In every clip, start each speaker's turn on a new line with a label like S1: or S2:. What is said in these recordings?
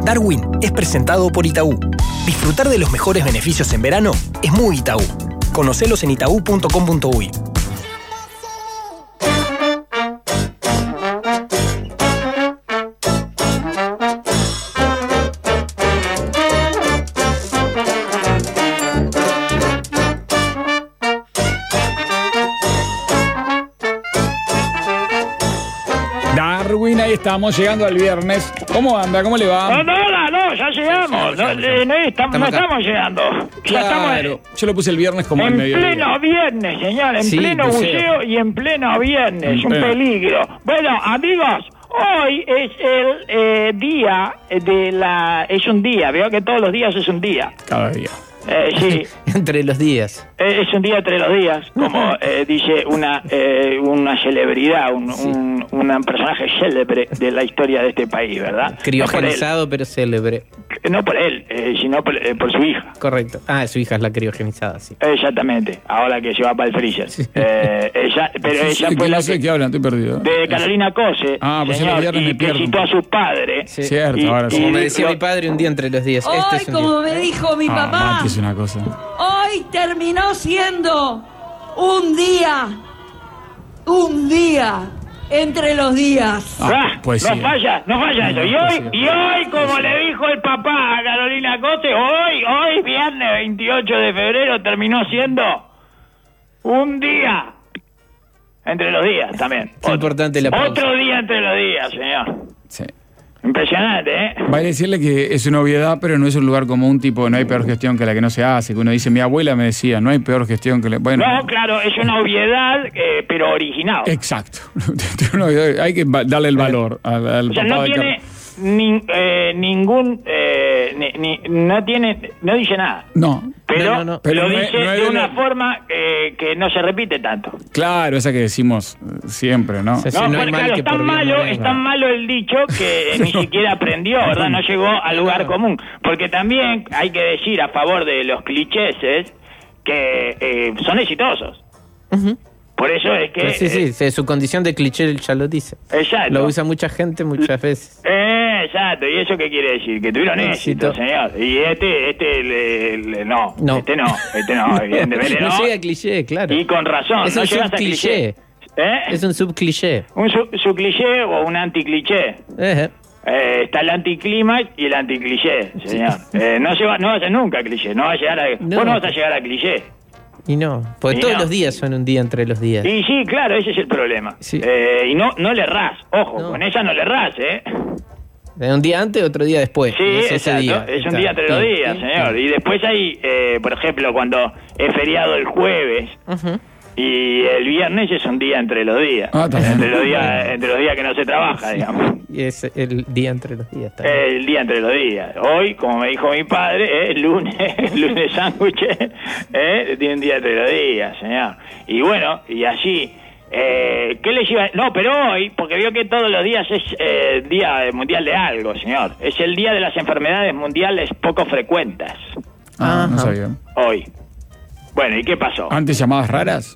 S1: Darwin es presentado por Itaú. Disfrutar de los mejores beneficios en verano es muy Itaú. Conocelos en itaú.com.uy.
S2: Darwin, ahí estamos, llegando al viernes. ¿Cómo anda? ¿Cómo le va?
S3: No, ya llegamos. No estamos llegando. Ya
S2: Claro, yo lo puse el viernes como
S3: en
S2: el mediodía.
S3: pleno viernes, señor. En
S2: Sí,
S3: pleno buceo y en pleno viernes. Un peligro. Bueno, amigos, hoy es el día de la... Es un día, veo que todos los días es un día.
S2: Cada día.
S3: Sí.
S4: Entre los días.
S3: Es un día entre los días, como dice una celebridad, un personaje célebre de la historia de este país, ¿verdad?
S4: Criogenizado, pero célebre.
S3: No por él, sino por su hija.
S4: Correcto. Ah, su hija es la criogenizada, sí.
S3: Exactamente, ahora que se va para el freezer.
S4: Sí.
S3: Ella fue
S2: no
S3: la
S2: sé qué hablan, estoy perdido.
S3: de Carolina Cose,
S2: pues
S3: señor,
S2: el viernes
S3: y
S2: me
S3: que
S2: pierdo.
S3: citó a su padre.
S4: Sí.
S2: Cierto, ahora sí.
S4: Como me decía mi padre, un día entre los días.
S5: Hoy,
S4: Es un
S5: como
S4: día.
S5: me dijo mi papá,
S2: Mati es una cosa.
S5: hoy terminó siendo un día entre los días.
S2: Poesía.
S3: No falla eso. Y hoy, como le dijo el papá a Carolina Cose, hoy viernes 28 de febrero terminó siendo un día entre los días también.
S4: Es importante la pausa.
S3: Otro día entre los días, señor.
S2: Sí.
S3: Impresionante, ¿eh?
S2: Vale decirle que es una obviedad, pero no es un lugar común, tipo, no hay peor gestión que la que no se hace. Que uno dice, mi abuela me decía, no hay peor gestión que la... Bueno,
S3: No, claro, es una obviedad, pero original.
S2: exacto. Hay que darle el valor al
S3: O sea,
S2: papá
S3: no
S2: de
S3: tiene no dice nada.
S2: No.
S3: Pero,
S4: No.
S2: Pero
S3: lo
S2: no
S3: dice
S2: es
S3: de
S2: de
S3: una
S2: la-
S3: forma que no se repite tanto.
S2: Claro, esa que decimos siempre, ¿no?
S4: Sí,
S3: No,
S4: no hay
S3: porque,
S4: mal
S3: claro,
S4: que
S3: es tan
S4: por bien no
S3: malo,
S4: venga.
S3: es tan malo el dicho que ni siquiera aprendió, ¿verdad? No llegó al lugar común. Porque también hay que decir a favor de los clichés que son exitosos.
S4: Ujú.
S3: Por eso es que...
S4: Pues sí, su condición de cliché él ya lo dice.
S3: Exacto.
S4: Lo usa mucha gente muchas veces.
S3: Exacto, ¿y eso qué quiere decir? Que tuvieron éxito,
S4: Éxito.
S3: señor. Y no,
S4: No.
S3: este no, evidentemente no.
S4: No llega a cliché, claro.
S3: Y con razón,
S4: Es
S3: no
S4: un
S3: llegas a
S4: subcliché.
S3: ¿Eh?
S4: Es un subcliché.
S3: Un su cliché o un anticliché. Está el anticlímax y el anticliché, señor. No va a ser nunca cliché, no va a llegar a...
S4: No.
S3: Vos no vas a llegar a cliché.
S4: Y no, porque
S3: Y
S4: todos
S3: no.
S4: los días son un día entre los días.
S3: Y sí, claro, ese es el problema.
S4: Sí.
S3: Y no le errás, ojo,
S4: No.
S3: con esa no le errás, ¿eh?
S4: Un día antes, otro día después.
S3: Sí,
S4: Es ese
S3: exacto,
S4: día.
S3: es un
S4: Está.
S3: día entre los
S4: Bien,
S3: días,
S4: bien,
S3: señor.
S4: bien.
S3: Y después hay, por ejemplo, cuando es feriado el jueves
S4: Ujú.
S3: y el viernes es un día entre los días.
S2: También.
S3: Entre los días que no se trabaja, digamos.
S4: Y es el día entre los días también.
S3: El día entre los días. Hoy, como me dijo mi padre, el lunes sándwich, tiene un día entre los días, señor. Y bueno, y así... ¿qué les iba? No, pero hoy, porque veo que todos los días es día mundial de algo, señor. Es el día de las enfermedades mundiales poco frecuentes.
S2: No
S4: Ajá.
S2: sabía.
S3: Hoy. Bueno, ¿y qué pasó?
S2: ¿Antes llamadas raras?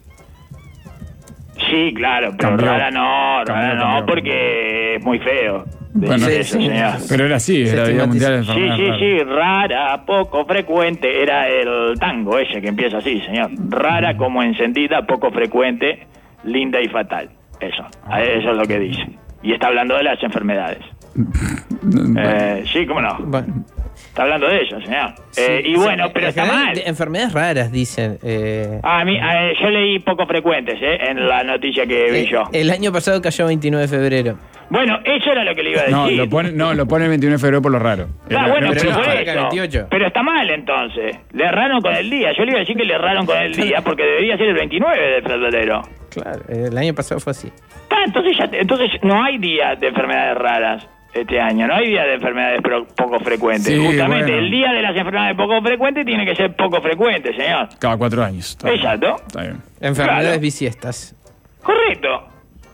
S3: Sí, claro, pero
S2: Cambió.
S3: rara no,
S2: Cambió.
S3: porque es muy feo.
S2: Bueno,
S3: decir eso,
S4: sí,
S3: señor.
S2: Pero era así,
S4: Se
S2: era Día
S4: estigmatiza.
S2: Mundial de
S3: Sí,
S2: Enfermedades Raras.
S3: rara, poco frecuente, era el tango ese que empieza así, señor. Rara como encendida, poco frecuente, linda y fatal. Eso es lo que dice. Y está hablando de las enfermedades. Sí, cómo no.
S4: Bueno,
S3: Está hablando de eso, señor.
S4: sí,
S3: y bueno, pero
S4: en
S3: está
S4: general,
S3: mal.
S4: de enfermedades raras, dicen.
S3: Yo leí poco frecuentes, en la noticia que vi yo.
S4: El año pasado cayó 29 de febrero.
S3: Bueno, eso era lo que le iba a decir.
S2: Lo pone el 21 de febrero por lo raro.
S3: Claro, bueno,
S4: pero
S3: pero
S4: no,
S3: por
S4: para
S3: eso.
S4: acá, 28.
S3: Pero está mal entonces. Le erraron con el día. Yo le iba a decir que le erraron con el día porque debería ser el 29 de febrero.
S4: Claro, el año pasado fue así.
S3: Entonces no hay día de enfermedades raras este año. No hay día de enfermedades poco frecuentes.
S2: Sí,
S3: Justamente
S2: bueno.
S3: el día de las enfermedades poco frecuentes tiene que ser poco frecuente, señor.
S2: Cada 4 años. Está bien.
S3: Exacto.
S2: Está bien.
S4: Enfermedades
S3: Claro.
S4: bisiestas.
S3: Correcto.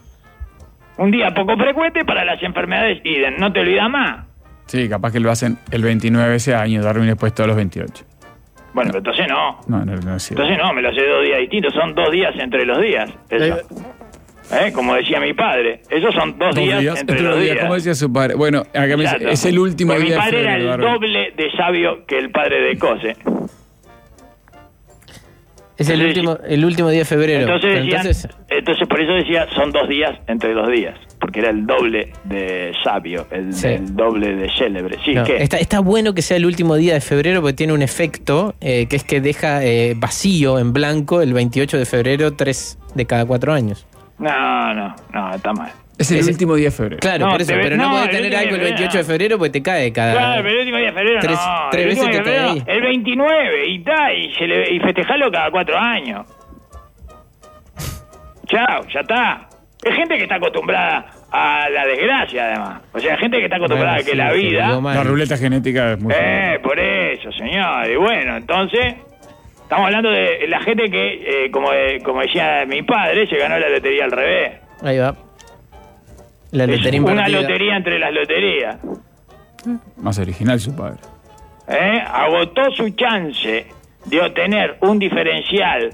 S3: Un día poco frecuente para las enfermedades idem. No te olvidas más.
S2: Sí, capaz que lo hacen el 29 ese año, Darwin después todos los 28.
S3: Bueno, pero entonces no.
S2: No es cierto.
S3: Entonces no, me lo sé 2 días distintos. Son 2 días entre los días. Eso. Como decía mi padre. Esos son dos días entre los días.
S2: Como decía su padre. Bueno, acá me dice, es el último
S3: Porque
S2: día.
S3: Mi padre
S2: de febrero,
S3: era el doble de sabio que el padre de Cose.
S4: Es el último día de febrero.
S3: Entonces por eso decía, son 2 días entre los días. Porque era el doble de sabio, el doble de célebre. Sí,
S4: no,
S3: ¿qué?
S4: Está bueno que sea el último día de febrero porque tiene un efecto que es que deja vacío, en blanco, el 28 de febrero, 3 de cada 4 años.
S3: No, está mal.
S2: Es el último día de febrero.
S4: Claro, por eso, pero no podés tener algo el 28 de febrero porque te cae cada...
S3: Claro, pero el último día de febrero
S4: tres veces te cae ahí.
S3: El 29 y festejarlo cada 4 años. Chao, ya está. Es gente que está acostumbrada a la desgracia, además. O sea, gente que está acostumbrada a que la vida...
S2: La ruleta genética es muy...
S3: por eso, señor. Y bueno, entonces... Estamos hablando de la gente que, como decía mi padre, se ganó la lotería al revés.
S4: Ahí va. La lotería
S3: una lotería entre las loterías.
S2: Más original su padre.
S3: Agotó su chance de obtener un diferencial,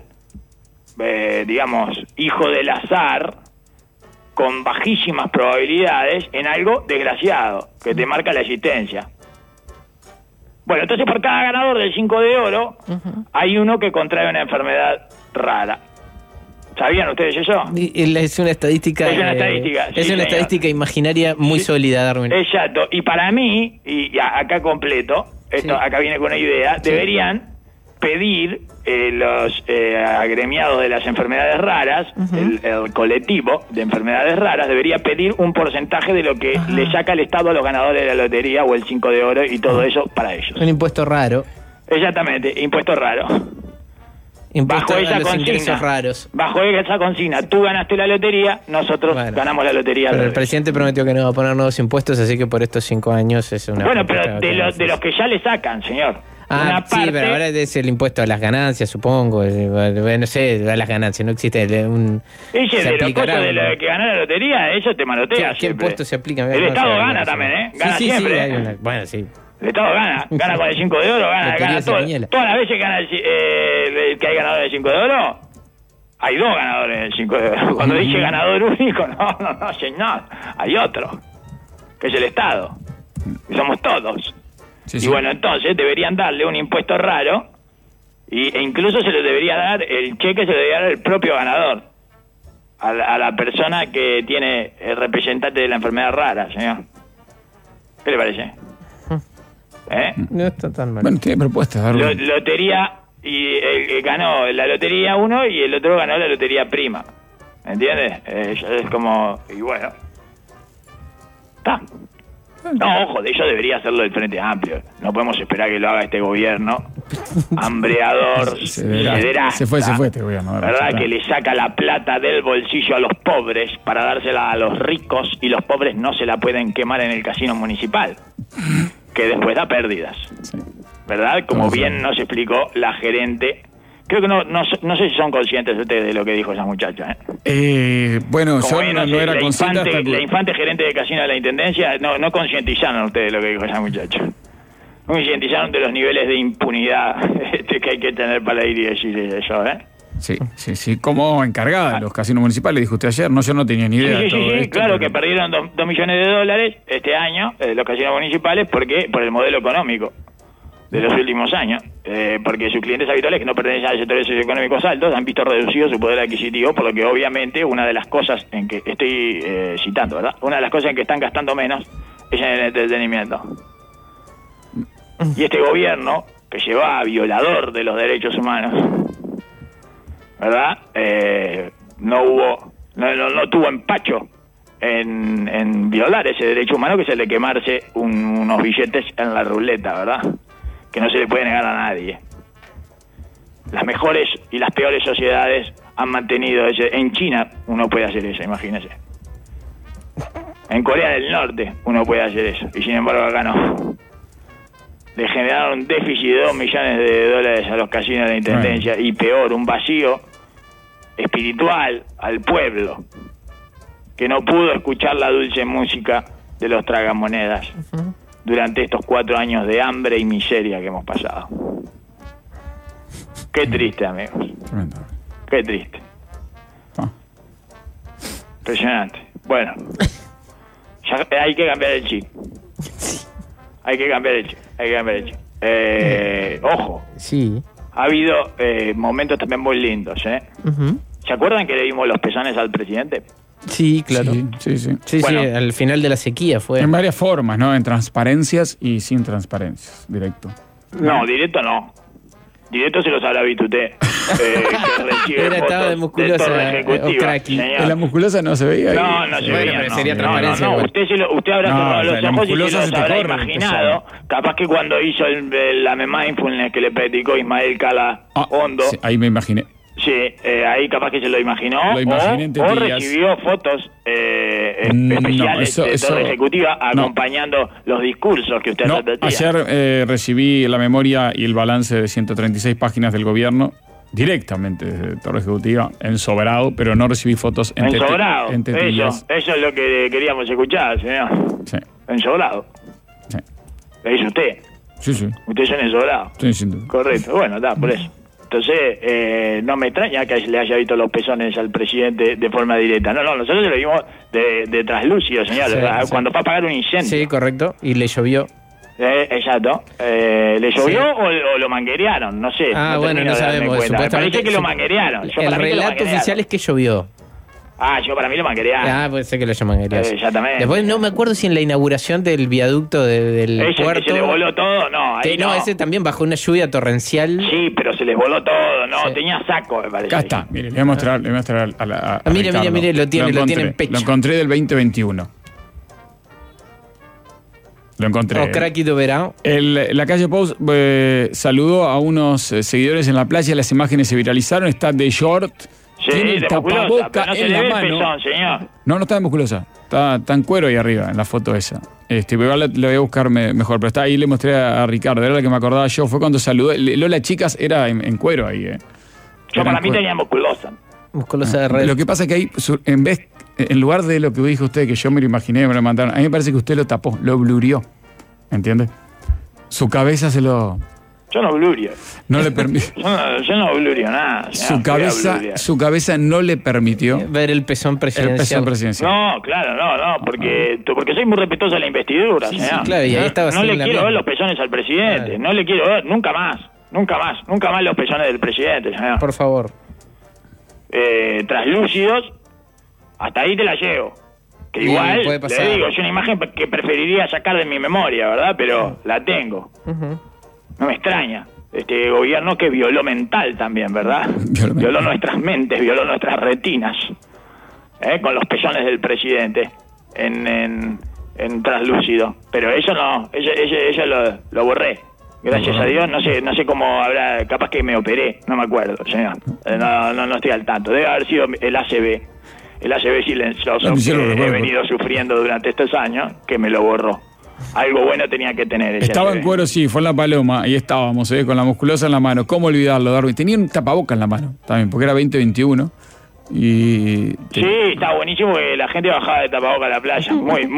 S3: digamos, hijo del azar, con bajísimas probabilidades, en algo desgraciado, que te marca la existencia. Bueno, entonces por cada ganador del 5 de oro, hay uno que contrae una enfermedad rara. ¿Sabían ustedes eso?
S4: Es una estadística.
S3: Es una estadística.
S4: Es una estadística imaginaria muy sólida, Darwin.
S3: Exacto. Y para mí, y acá completo, acá viene con una idea, deberían pedir los agremiados de las enfermedades raras, el colectivo de enfermedades raras, debería pedir un porcentaje de lo que le saca el Estado a los ganadores de la lotería o el 5 de oro y todo eso para ellos.
S4: Un impuesto raro.
S3: Exactamente, impuesto raro.
S4: Impuesto
S3: bajo esa
S4: los
S3: consigna,
S4: ingresos raros.
S3: Bajo esa consigna, tú ganaste la lotería, nosotros ganamos la lotería.
S4: Pero el presidente prometió que no va a poner nuevos impuestos, así que por estos 5 años es una...
S3: Bueno, pero de los que ya le sacan, señor.
S4: Una parte... sí, pero ahora es el impuesto a las ganancias, supongo. No sé, a las ganancias, no existe un...
S3: Ese de los cosas de lo que ganó la lotería, eso te manotea.
S4: ¿Qué impuesto se aplica?
S3: El Estado gana también, ¿eh? Gana siempre.
S4: Sí, bueno, sí.
S3: El Estado gana con el 5 de oro, gana todas las veces que gana que hay ganadores del 5 de oro, hay 2 ganadores del 5 de oro. Cuando dice ganador único, no, señor, hay otro, que es el Estado, y somos todos. Sí. Bueno, entonces deberían darle un impuesto raro, e incluso se le debería dar, el cheque se le debería dar al propio ganador, a la persona que tiene el representante de la enfermedad rara, señor. ¿Qué le parece?
S4: No está tan mal.
S2: Bueno, tiene propuestas, Darwin.
S3: Lotería, y el ganó la lotería uno y el otro ganó la lotería prima. ¿Entiendes? Es como... Y bueno. Está. No, ojo, de ello debería hacerlo el Frente Amplio. No podemos esperar que lo haga este gobierno hambreador,
S2: se fue este gobierno.
S3: ¿Verdad? Que le saca la plata del bolsillo a los pobres para dársela a los ricos y los pobres no se la pueden quemar en el casino municipal, que después da pérdidas. Sí. ¿Verdad? Como bien nos explicó la gerente. Creo que no sé si son conscientes ustedes de lo que dijo esa muchacha.
S2: Bueno, como yo no era consciente.
S3: La infante gerente de casino de la Intendencia, no concientizaron ustedes de lo que dijo esa muchacha. No concientizaron de los niveles de impunidad que hay que tener para ir y decir eso,
S2: Sí, como encargada de los casinos municipales, dijo usted ayer, yo no tenía ni idea de todo esto.
S3: Claro, que perdieron $2 millones este año, los casinos municipales, por el modelo económico de los últimos años, porque sus clientes habituales que no pertenecen a sectores socioeconómicos altos han visto reducido su poder adquisitivo, por lo que obviamente una de las cosas en que estoy citando, ¿verdad? Una de las cosas en que están gastando menos es en el entretenimiento. Y este gobierno, que lleva a violador de los derechos humanos, ¿verdad? No tuvo empacho en violar ese derecho humano, que es el de quemarse unos billetes en la ruleta, ¿verdad? Que no se le puede negar a nadie. Las mejores y las peores sociedades han mantenido ese. En China uno puede hacer eso, imagínese. En Corea del Norte uno puede hacer eso, y sin embargo acá no. Le generaron un déficit de $2 millones a los casinos de la Intendencia, y peor, un vacío espiritual al pueblo, que no pudo escuchar la dulce música de los tragamonedas durante estos 4 años de hambre y miseria que hemos pasado. Qué triste, amigos. Qué triste. Impresionante. Bueno, ya hay que cambiar el chip. Hay que cambiar el chip. Ojo.
S4: Sí.
S3: Ha habido momentos también muy lindos, ¿eh?
S4: Ujú.
S3: ¿Se acuerdan que le dimos los pezones al presidente?
S4: Sí, claro.
S2: Sí.
S4: Sí,
S3: Bueno.
S4: al final de la sequía fue.
S2: En varias formas, ¿no? En transparencias y sin transparencias, directo.
S3: No, directo no. Directo se los habrá visto usted. Que recibe
S4: Era, estaba
S3: fotos
S4: de musculosa,
S3: Torre Ejecutiva,
S4: Ocraqui.
S3: señor.
S2: En la musculosa no se veía ahí.
S3: No se
S4: Bueno,
S3: veía,
S4: pero
S3: no.
S4: sería
S3: No,
S4: transparencia
S3: no.
S4: igual.
S3: Usted habrá
S2: No,
S3: cerrado
S2: o sea,
S3: los
S2: la
S3: ojos y se
S2: musculosa
S3: los
S2: se te
S3: habrá
S2: corre,
S3: imaginado. Capaz que cuando hizo la mindfulness que le practicó Ismael Cala Hondo,
S2: sí, ahí me imaginé.
S3: sí, ahí capaz que se lo imaginó.
S2: Lo imaginé en
S3: o
S2: tetillas.
S3: recibió fotos
S2: No,
S3: especiales de
S2: eso-
S3: Torre Ejecutiva
S2: no.
S3: acompañando los discursos que usted
S2: No,
S3: repetía.
S2: ayer recibí la memoria y el balance de 136 páginas del gobierno directamente desde Torre Ejecutiva, ensobrado, pero no recibí fotos en
S3: Ensobrado.
S2: tetillas.
S3: Eso es lo que queríamos escuchar, señor.
S2: Sí,
S3: Ensobrado.
S2: sí.
S3: Lo hizo usted.
S2: Sí.
S3: Usted es un ensobrado.
S2: Sí, sin duda.
S3: Correcto. Bueno, está, por eso. Entonces, no me extraña que le haya visto los pezones al presidente de forma directa. No, nosotros se lo vimos de traslúcido, señor.
S4: Sí,
S3: Cuando fue a apagar un incendio.
S4: Sí, correcto. Y le llovió.
S3: Exacto. ¿Le llovió
S4: Sí.
S3: o lo manguerearon? No sé.
S4: Ah, bueno,
S3: termino
S4: no
S3: de darme
S4: sabemos.
S3: cuenta. Me
S4: Supuestamente
S3: parece que lo manguerearon.
S4: El relato oficial es que llovió.
S3: Yo para mí lo manguerearon.
S4: Ah, puede ser que lo llaman Elias.
S3: Exactamente.
S4: Después no me acuerdo si en la inauguración del viaducto del
S3: Ese
S4: puerto.
S3: que se le voló todo, no. Ahí
S4: Que no, ese también bajo una lluvia torrencial.
S3: Sí, pero se les voló todo, no.
S4: Sí.
S3: Tenía saco, me parece.
S2: Acá está, mire, le voy a mostrar, a la. a
S4: Mire,
S2: Ricardo.
S4: mire, lo tiene en pecho.
S2: Lo encontré del 2021. Lo encontré.
S4: Ocraqui do Verão.
S2: La calle Post saludó a unos seguidores en la playa, las imágenes se viralizaron, está de short,
S3: Sí,
S2: tiene el
S3: de musculosa,
S2: tapaboca
S3: pero no se
S2: en
S3: le
S2: la
S3: ve el
S2: mano.
S3: pezón, señor.
S2: No está de musculosa, está en cuero ahí arriba, en la foto esa. Igual le voy a buscar mejor, pero está ahí, le mostré a Ricardo, era la que me acordaba yo, fue cuando saludó. Lola Chicas era en cuero ahí.
S3: Yo
S2: Era
S3: para
S2: en
S3: mí
S2: cuero.
S3: tenía musculosa.
S4: Musculosa de red.
S2: Lo que pasa es que ahí, en lugar de lo que dijo usted, que yo me lo imaginé, me lo mandaron, a mí me parece que usted lo tapó, lo blurió. ¿Entiende? Su cabeza se lo...
S3: Yo no blurio.
S2: No le permitió.
S3: Yo no blurio nada. señor.
S2: Su cabeza no le permitió
S4: Ver el pezón
S2: el
S4: presidencial.
S2: pezón presidencial.
S3: No, claro, no, porque soy muy respetuoso de la investidura,
S4: Sí,
S3: señor.
S4: sí, claro, y ahí estaba
S3: no
S4: así
S3: le
S4: en la
S3: quiero
S4: misma.
S3: ver los pezones al presidente,
S4: Claro.
S3: no le quiero ver nunca más los pezones del presidente, señor.
S4: Por favor.
S3: Traslúcidos, hasta ahí te la llevo. Que
S4: Bien,
S3: igual,
S4: puede pasar.
S3: le digo, es una imagen que preferiría sacar de mi memoria, ¿verdad? Pero la tengo.
S4: Ujú.
S3: No me extraña. Este gobierno que violó mental también, ¿verdad?
S2: Violó mental.
S3: Violó nuestras mentes, violó nuestras retinas. Con los pezones del presidente en traslúcido. Pero eso no, eso lo borré. Gracias a Dios, no sé cómo habrá, capaz que me operé, no me acuerdo, señor. No estoy al tanto. Debe haber sido el ACV. El ACV silencioso
S2: Sí, lo
S3: que he
S2: recuerdo.
S3: venido sufriendo durante estos años, que me lo borró. Algo bueno tenía que tener ese
S2: Estaba en
S3: ACV.
S2: cuero, sí, fue en La Paloma, ahí estábamos, con la musculosa en la mano. ¿Cómo olvidarlo, Darwin? Tenía un tapaboca en la mano también, porque era 2021. Y...
S3: Sí, está buenísimo que la gente bajaba de tapabocas a la playa. Muy,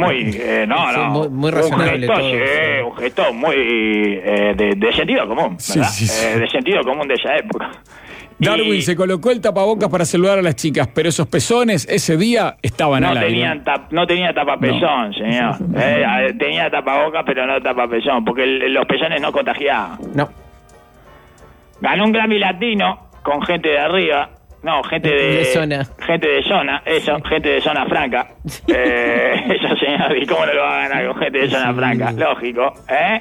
S4: muy razonable
S3: un gesto,
S4: todo,
S3: sí,
S4: sí.
S3: un gesto muy de sentido común,
S2: Sí,
S3: ¿verdad?
S2: sí.
S3: De sentido común de esa época.
S2: Darwin
S3: Y
S2: se colocó el tapabocas para saludar a las chicas, pero esos pezones ese día estaban
S3: no
S2: al aire.
S3: no tenía tapapezón, señor. Tenía tapabocas, pero no tapapezón, porque los pezones no contagiaban.
S4: No.
S3: Ganó un Grammy Latino con gente de arriba. No, gente de
S4: zona.
S3: Gente de zona, eso, gente de zona franca. Eso, señor, ¿y cómo no lo va a ganar con gente de zona franca? Lógico,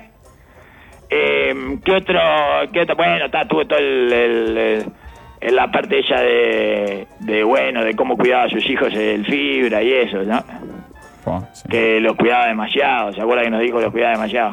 S3: ¿Qué otro? Bueno, tuvo todo en la parte ella de cómo cuidaba a sus hijos el fibra y eso, ¿no?
S2: Sí.
S3: Que los cuidaba demasiado, ¿se acuerda que nos dijo que los cuidaba demasiado?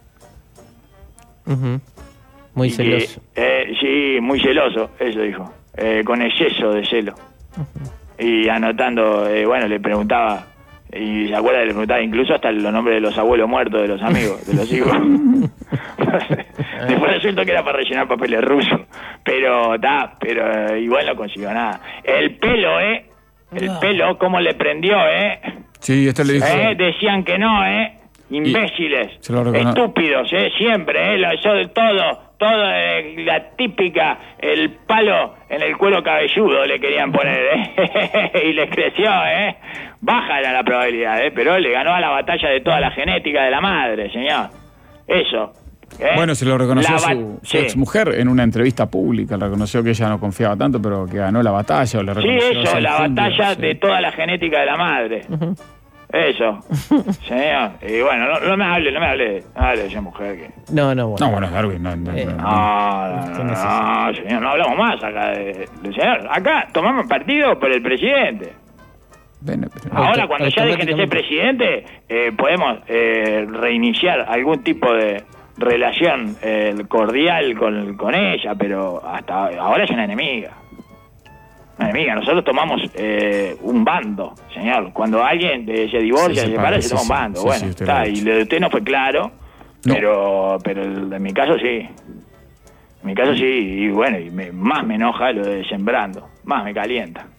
S4: Ujú. Muy
S3: Y que,
S4: celoso.
S3: sí, muy celoso, eso dijo. Con exceso de celo. Y anotando, le preguntaba, y se acuerda que le preguntaba incluso hasta los nombres de los abuelos muertos de los amigos, de los hijos. Después resultó que era para rellenar papeles rusos. Pero igual no consiguió nada. El pelo, el pelo, cómo le prendió,
S2: Sí, esto le dijo.
S3: Decían que no, imbéciles,
S2: se lo recono-
S3: estúpidos, siempre, eso de todo, la típica, el palo en el cuero cabelludo le querían poner, y les creció, baja era la probabilidad, pero le ganó a la batalla de toda la genética de la madre, señor, eso.
S2: Bueno, se lo reconoció su
S3: sí.
S2: exmujer en una entrevista pública, reconoció que ella no confiaba tanto, pero que ganó la batalla, o le
S3: Sí,
S2: reconoció
S3: eso,
S2: esa
S3: la
S2: infundia,
S3: batalla
S2: sí.
S3: de toda la genética de la madre. Eso, señor. Y bueno, no me hable de esa mujer que...
S4: No, bueno.
S2: No, bueno, Darwin, no.
S3: No,
S4: necesita.
S3: señor, no hablamos más acá de señor. Acá tomamos partido por el presidente.
S2: Bueno, pero-
S3: Ahora, cuando ya dejen de ser
S4: automáticamente.
S3: presidente, podemos reiniciar algún tipo de relación cordial con ella, pero hasta ahora es una enemiga. Una enemiga. Nosotros tomamos un bando, señor. Cuando alguien se divorcia,
S2: Se
S3: se separa, se
S2: separa,
S3: toma un
S2: sí,
S3: bando.
S2: sí,
S3: Bueno,
S2: sí, usted lo ha
S3: está. Y
S2: dicho.
S3: lo de usted no fue claro,
S2: No.
S3: pero en mi caso sí. En mi caso sí, y bueno, más me enoja lo de Sembrando, más me calienta.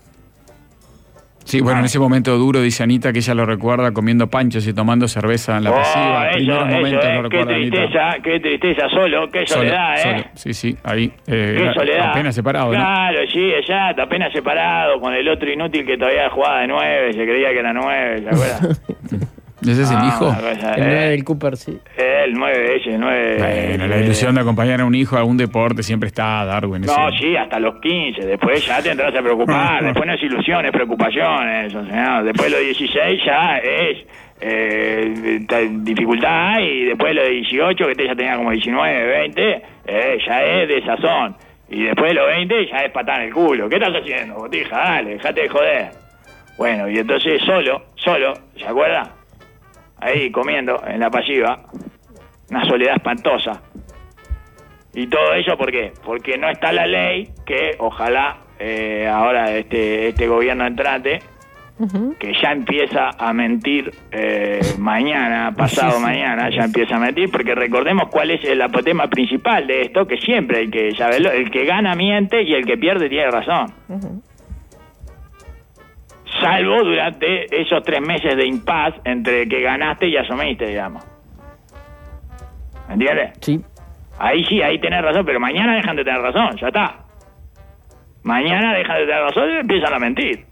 S2: Sí, bueno, en ese momento duro, dice Anita, que ella lo recuerda comiendo panchos y tomando cerveza en la pasiva. Primeros momentos lo
S3: qué
S2: recuerda Anita.
S3: tristeza, solo, qué soledad,
S2: Solo, sí, sí, ahí.
S3: Qué soledad.
S2: Apenas separado, ¿no?
S3: Claro, sí, exacto, apenas separado, con el otro inútil que todavía jugaba de 9, se creía que era 9, ¿se acuerdan?
S2: ¿Ese es el hijo?
S3: una cosa,
S4: El 9 del Cooper, sí.
S3: El 9, ese, el 9.
S2: Bueno, la ilusión de acompañar a un hijo a algún deporte siempre está, Darwin.
S3: No,
S2: ese-
S3: sí, hasta los 15, después ya te entras a preocupar, después no es ilusión, es preocupación, eso, señor. Después de los 16 ya es dificultad, y después de los 18, que ya tenía como 19, 20, ya es desazón. Y después de los 20 ya es patada en el culo. ¿Qué estás haciendo, botija? Dale, dejate de joder. Bueno, y entonces solo, ¿se acuerda? Ahí comiendo en la pasiva, una soledad espantosa. Y todo eso, ¿por qué? Porque no está la ley que ojalá ahora este gobierno entrante, que ya empieza a mentir mañana, pasado mañana, ya empieza a mentir, porque recordemos cuál es el apotema principal de esto, que siempre hay que saberlo, el que gana miente y el que pierde tiene razón. Salvo durante esos 3 meses de impas entre que ganaste y asumiste, digamos. ¿Me entiendes?
S4: Sí.
S3: Ahí sí, ahí tenés razón, pero mañana dejan de tener razón, ya está. Mañana dejan de tener razón y empiezan a mentir.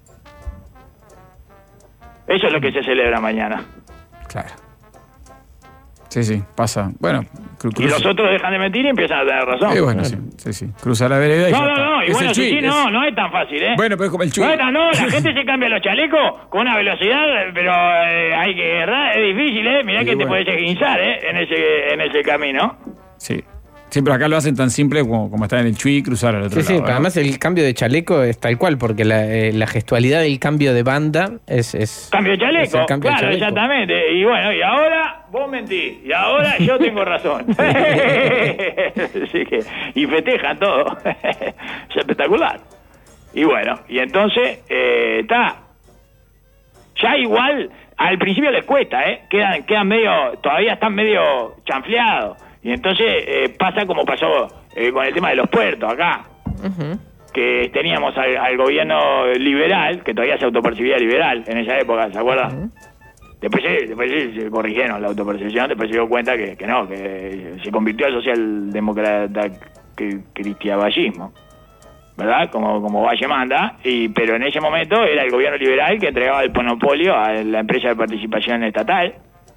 S3: Eso es lo que se celebra mañana.
S2: Claro. Sí, sí, pasa. Bueno,
S3: Y los otros dejan de mentir y empiezan a tener razón.
S2: bueno, sí, sí, sí. Cruza la vereda y ya está.
S3: No, y
S2: Es
S3: bueno,
S2: el
S3: sí,
S2: Chuy,
S3: no es tan fácil, ¿eh?
S2: Bueno, pero es como el Chuy.
S3: No, la gente se cambia los chalecos con una velocidad, pero hay que, ¿verdad? Es difícil, ¿eh? Mirá
S2: Sí,
S3: que te
S2: bueno.
S3: puedes esguinzar, ¿eh? En ese camino.
S2: Sí. Sí, pero acá lo hacen tan simple como estar en el Chuy y cruzar al otro
S4: Sí, sí,
S2: lado.
S4: pero además el cambio de chaleco es tal cual, porque la gestualidad del cambio de banda es
S3: Cambio de
S4: es el
S3: chaleco,
S4: cambio de
S3: claro,
S4: chaleco.
S3: exactamente. Y bueno, y ahora vos mentís, y ahora yo tengo razón. Así que, y festejan todo. Es espectacular. Y bueno, y entonces, está. Ya igual, al principio les cuesta, quedan medio, todavía están medio chanfleados. Y entonces pasa como pasó con el tema de los puertos acá. Que teníamos al gobierno liberal, que todavía se autopercibía liberal en esa época, ¿se acuerdan? Después se corrigieron la autopercepción, después se dio cuenta que no, que se convirtió al socialdemócrata cristiavallismo, ¿verdad? Como Valle manda, pero en ese momento era el gobierno liberal que entregaba el monopolio a la empresa de participación estatal,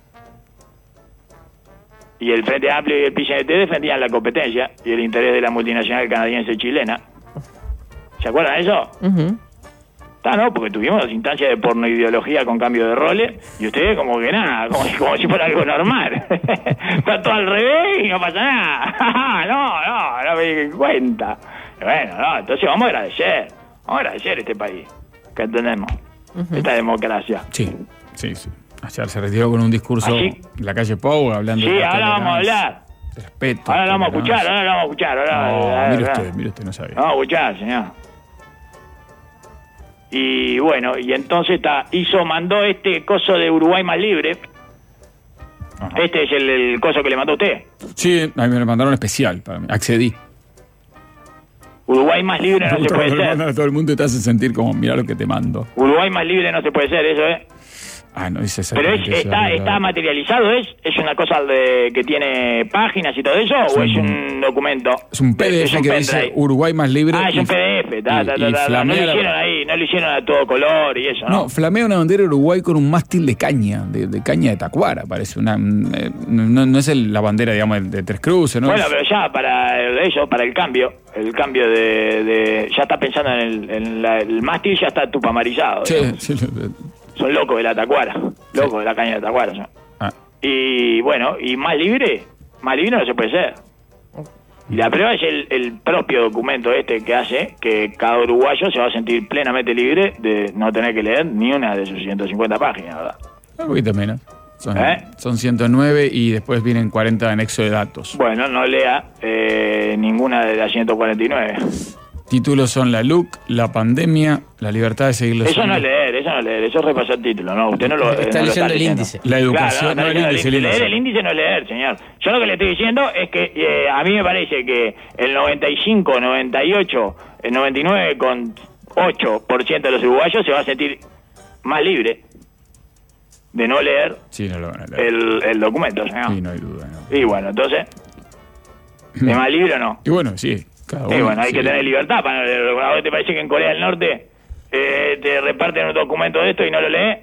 S3: y el Frente Amplio y el PCNT defendían la competencia y el interés de la multinacional canadiense chilena. ¿Se acuerdan de eso? No, porque tuvimos instancias de pornoideología con cambio de roles y ustedes como que nada, como si fuera algo normal. Está todo al revés y no pasa nada. no me di cuenta. Bueno, entonces vamos a agradecer este país que tenemos, esta democracia.
S2: Sí, sí, sí. Ayer se retiró con un discurso
S3: ¿Así?
S2: en la calle Pou hablando
S3: Sí,
S2: de
S3: ahora vamos a hablar.
S2: respeto.
S3: Ahora lo vamos a escuchar,
S2: Mire usted, no sabía.
S3: Vamos a escuchar, señor. Y bueno, y entonces mandó este coso de Uruguay más libre.
S2: Ajá.
S3: Este es el coso que le mandó usted.
S2: Sí, a mí me lo mandaron especial para mí. Accedí.
S3: Uruguay más libre no se puede
S2: Lo
S3: ser.
S2: mandan a todo el mundo y te hace sentir como, mirá lo que te mando.
S3: Uruguay más libre no se puede ser, eso,
S2: No dice
S3: Pero
S2: exactamente eso,
S3: está materializado, ¿es una cosa que tiene páginas y todo eso? ¿O es un documento?
S2: Es un PDF
S3: es un
S2: que dice
S3: pendrive.
S2: Uruguay más libre.
S3: Es un PDF. No lo hicieron ahí, no lo hicieron a todo color y eso, ¿no?
S2: No, flamea una bandera de Uruguay con un mástil de caña, de caña de tacuara, parece. No es la bandera, digamos, de Tres Cruces, ¿no?
S3: Bueno, pero ya para el cambio de ya está pensando en el mástil, ya está tupamarizado.
S2: Sí.
S3: Son locos de la tacuara, locos de la caña de tacuara. ¿No? Y bueno, y más libre no se puede ser. Y la prueba es el propio documento que hace que cada uruguayo se va a sentir plenamente libre de no tener que leer ni una de sus 150 páginas, ¿verdad?
S2: Un poquito menos. Son 109 y después vienen 40 anexos de datos.
S3: Bueno, no lea ninguna de las 149.
S2: Títulos son la LUC, la pandemia, la libertad de seguir los
S3: Eso no es leer, eso es repasar el título, ¿no? Usted no lo
S4: está leyendo el índice.
S2: La educación,
S3: claro,
S2: no el índice.
S3: Leer el índice no es leer, señor. Yo lo que le estoy diciendo es que a mí me parece que el 95, 98, el 99,8% de los uruguayos se va a sentir más libre de no leer,
S2: no lo van a leer.
S3: el documento, señor.
S2: Sí, no hay duda. No.
S3: Y bueno, entonces, ¿es más libre o no?
S2: Y bueno, sí.
S3: Y bueno, hay que tener libertad para no leerlo. ¿A vos te parece que en Corea del Norte te reparten un documento de esto y no lo lees?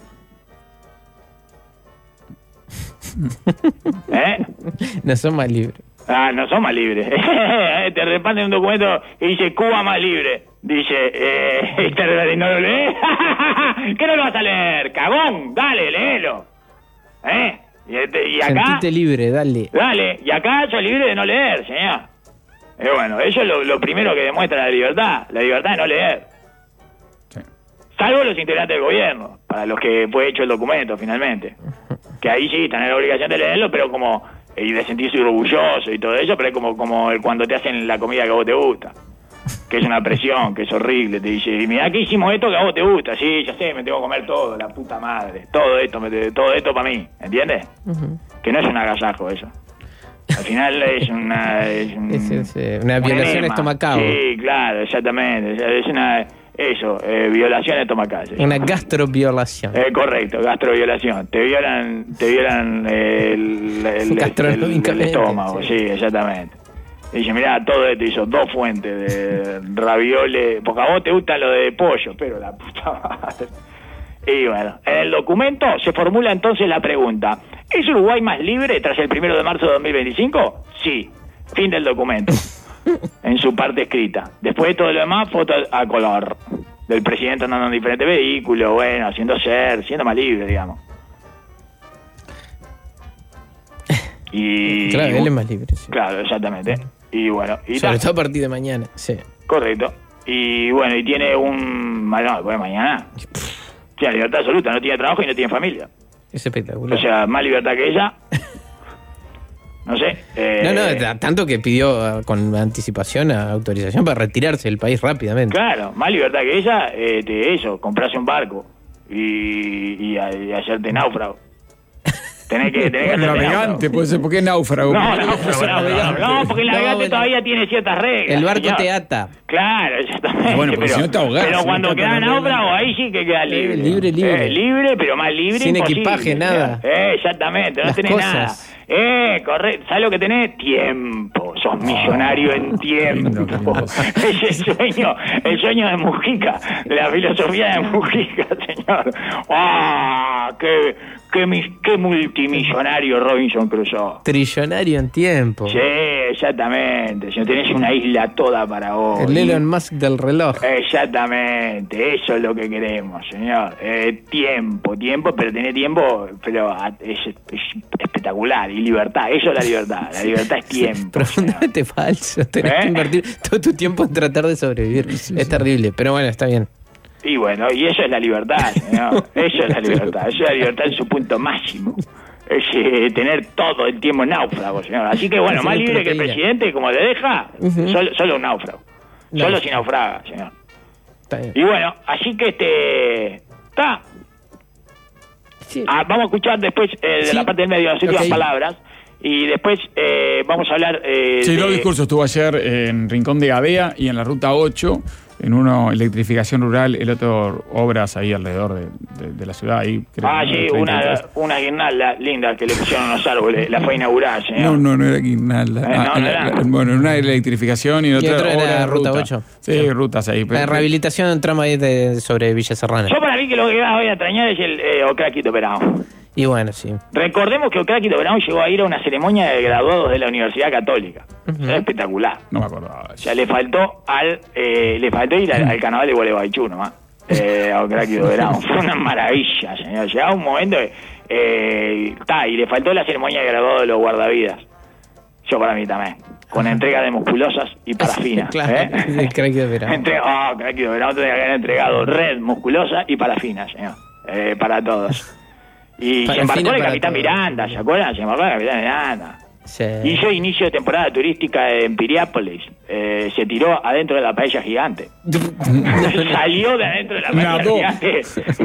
S4: No son más libres.
S3: No son más libres. Te reparten un documento y dice Cuba más libre. Dice, y no lo lees. ¿Qué no lo vas a leer? Cagón, dale, léelo. Y acá...
S4: Sentite libre, dale.
S3: Dale, y acá sos libre de no leer, señor. Bueno, eso es lo primero que demuestra la libertad de no leer.
S2: Sí.
S3: Salvo los integrantes del gobierno, para los que fue hecho el documento finalmente. Que ahí sí están en la obligación de leerlo, pero como... y de sentirse orgulloso y todo eso, pero es como cuando te hacen la comida que a vos te gusta. Que es una presión, que es horrible. Te dice, y mirá que hicimos esto que a vos te gusta. Sí, ya sé, me tengo que comer todo, la puta madre. Todo esto para mí, ¿entiendes? Que no es un agasajo eso. Al final es una
S4: violación
S3: enema.
S4: estomacal.
S3: Sí, claro, exactamente. Es una violación estomacal.
S4: Una gastroviolación.
S3: Correcto, gastroviolación. Te violan el estómago, sí, exactamente. Dice, mirá, todo esto hizo 2 fuentes de ravioles, porque a vos te gusta lo de pollo, pero la puta madre. Y bueno, en el documento se formula entonces la pregunta: ¿es Uruguay más libre tras el 1 de marzo de 2025? Sí. Fin del documento. En su parte escrita. Después de todo lo demás, foto a color. Del presidente andando en diferentes vehículos, bueno, siendo más libre, digamos. Y
S4: claro, él es más libre. Sí.
S3: Claro, exactamente. Y bueno.
S4: Sobre todo a partir de mañana, sí.
S3: Correcto. Y bueno, y tiene después de mañana. La libertad absoluta, no tiene trabajo y no tiene familia.
S4: Es espectacular.
S3: O sea, más libertad que ella. No sé.
S4: Tanto que pidió con anticipación, autorización para retirarse del país rápidamente.
S3: Claro, más libertad que ella, comprarse un barco y hacerte náufrago. Tenés que hacerte
S2: navegante, puede ser, ¿por qué náufrago?
S3: No, porque el navegante todavía tiene ciertas reglas.
S4: El barco te ata.
S3: Claro, exactamente.
S2: Bueno, porque si no te ahogás.
S3: Pero cuando queda náufrago, ahí sí que queda libre. Libre, pero más libre.
S4: Sin
S3: imposible.
S4: Equipaje, nada.
S3: Exactamente, no tenés nada. Correcto. ¿Sabes lo que tenés? Tiempo. Sos millonario en tiempo. Es el sueño de Mujica, de la filosofía de Mujica, señor. ¡Qué multimillonario Robinson Crusoe!
S4: Trillonario en tiempo.
S3: Sí, exactamente. Si no tenés una isla toda para vos.
S4: El Elon Musk del reloj.
S3: Exactamente, eso es lo que queremos, señor. Tiempo, pero tener tiempo, pero es espectacular. Y libertad, eso es la libertad. La libertad es tiempo.
S4: Profundamente falso. Tenés que invertir todo tu tiempo en tratar de sobrevivir. Es terrible, pero bueno, está bien.
S3: Y bueno, y eso es la libertad, señor. Eso es la libertad. Eso es la libertad en su punto máximo. Es tener todo el tiempo náufrago, señor. Así que bueno, más libre que el presidente, como le deja, solo un náufrago. Solo si naufraga, señor. Y bueno, así que está. Sí. Vamos a escuchar después de la parte del medio las últimas palabras. Y después vamos a hablar...
S2: Dos discursos. Estuvo ayer en Rincón de Gadea y en la Ruta 8. En uno, electrificación rural, el otro, obras ahí alrededor de la ciudad. Ahí, creo,
S3: Sí, una guirnalda linda que le pusieron a los árboles. La fue inaugurada, señor.
S2: No era guirnalda. Bueno, una electrificación y otra
S4: era Ruta 8.
S2: Sí, rutas ahí.
S4: La rehabilitación de un tramo ahí sobre Villa Serrana.
S3: Yo para mí que lo que voy a extrañar es el Ocraquito Perao.
S4: Y bueno, sí.
S3: Recordemos que Ocraquito Perao llegó a ir a una ceremonia de graduados de la Universidad Católica. Es espectacular.
S2: No me acordaba.
S3: O sea, le faltó ir al carnaval de Gualeguaychú nomás. A Ocraquito Perao. Fue una maravilla, señor. Llegaba un momento y le faltó la ceremonia de graduados de los guardavidas. Yo para mí también. Con entrega de musculosas y parafinas.
S4: Claro, el Ocraquito Perao.
S3: Ocraquito Perao tendría que haber entregado red, musculosa y parafinas, señor. Para todos. Y se embarcó el Capitán Miranda, ¿se acuerdan? Se embarcó el Capitán Miranda.
S4: Sí.
S3: Hizo inicio de temporada turística en Piriápolis. Se tiró adentro de la paella gigante. Salió de adentro de la paella gigante.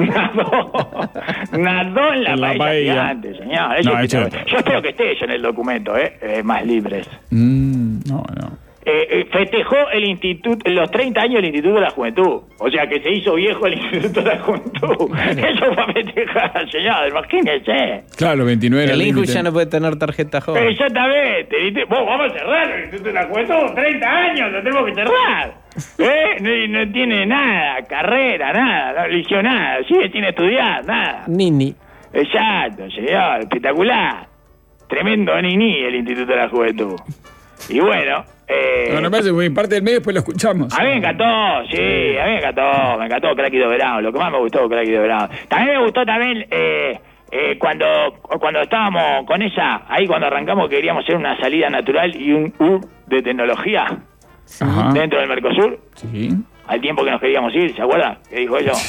S3: Nadó en la paella gigante, señor. Yo espero que esté eso en el documento, más libres.
S2: No.
S3: Festejó el instituto, los 30 años del Instituto de la Juventud. O sea que se hizo viejo el Instituto de la Juventud. Eso fue a festejar, señor, imagínese.
S2: Claro, 29
S4: el Inju ya no puede tener tarjeta joven.
S3: Exactamente. Vos, vamos a cerrar el Instituto de la Juventud, 30 años, lo tenemos que cerrar. No tiene nada, carrera, nada, no eligió nada, sigue sin estudiar, nada.
S4: Nini.
S3: Exacto, señor, espectacular. Tremendo nini el Instituto de la Juventud. Y bueno,
S2: me parece muy parte del medio, después lo escuchamos.
S3: A mí me encantó, sí, a mí me encantó Ocraquito Perao, lo que más me gustó Ocraquito Perao. También me gustó cuando estábamos con ella, ahí cuando arrancamos queríamos hacer una salida natural y un hub de tecnología dentro del Mercosur.
S2: Sí.
S3: Al tiempo que nos queríamos ir, ¿se acuerda? ¿Qué dijo ello?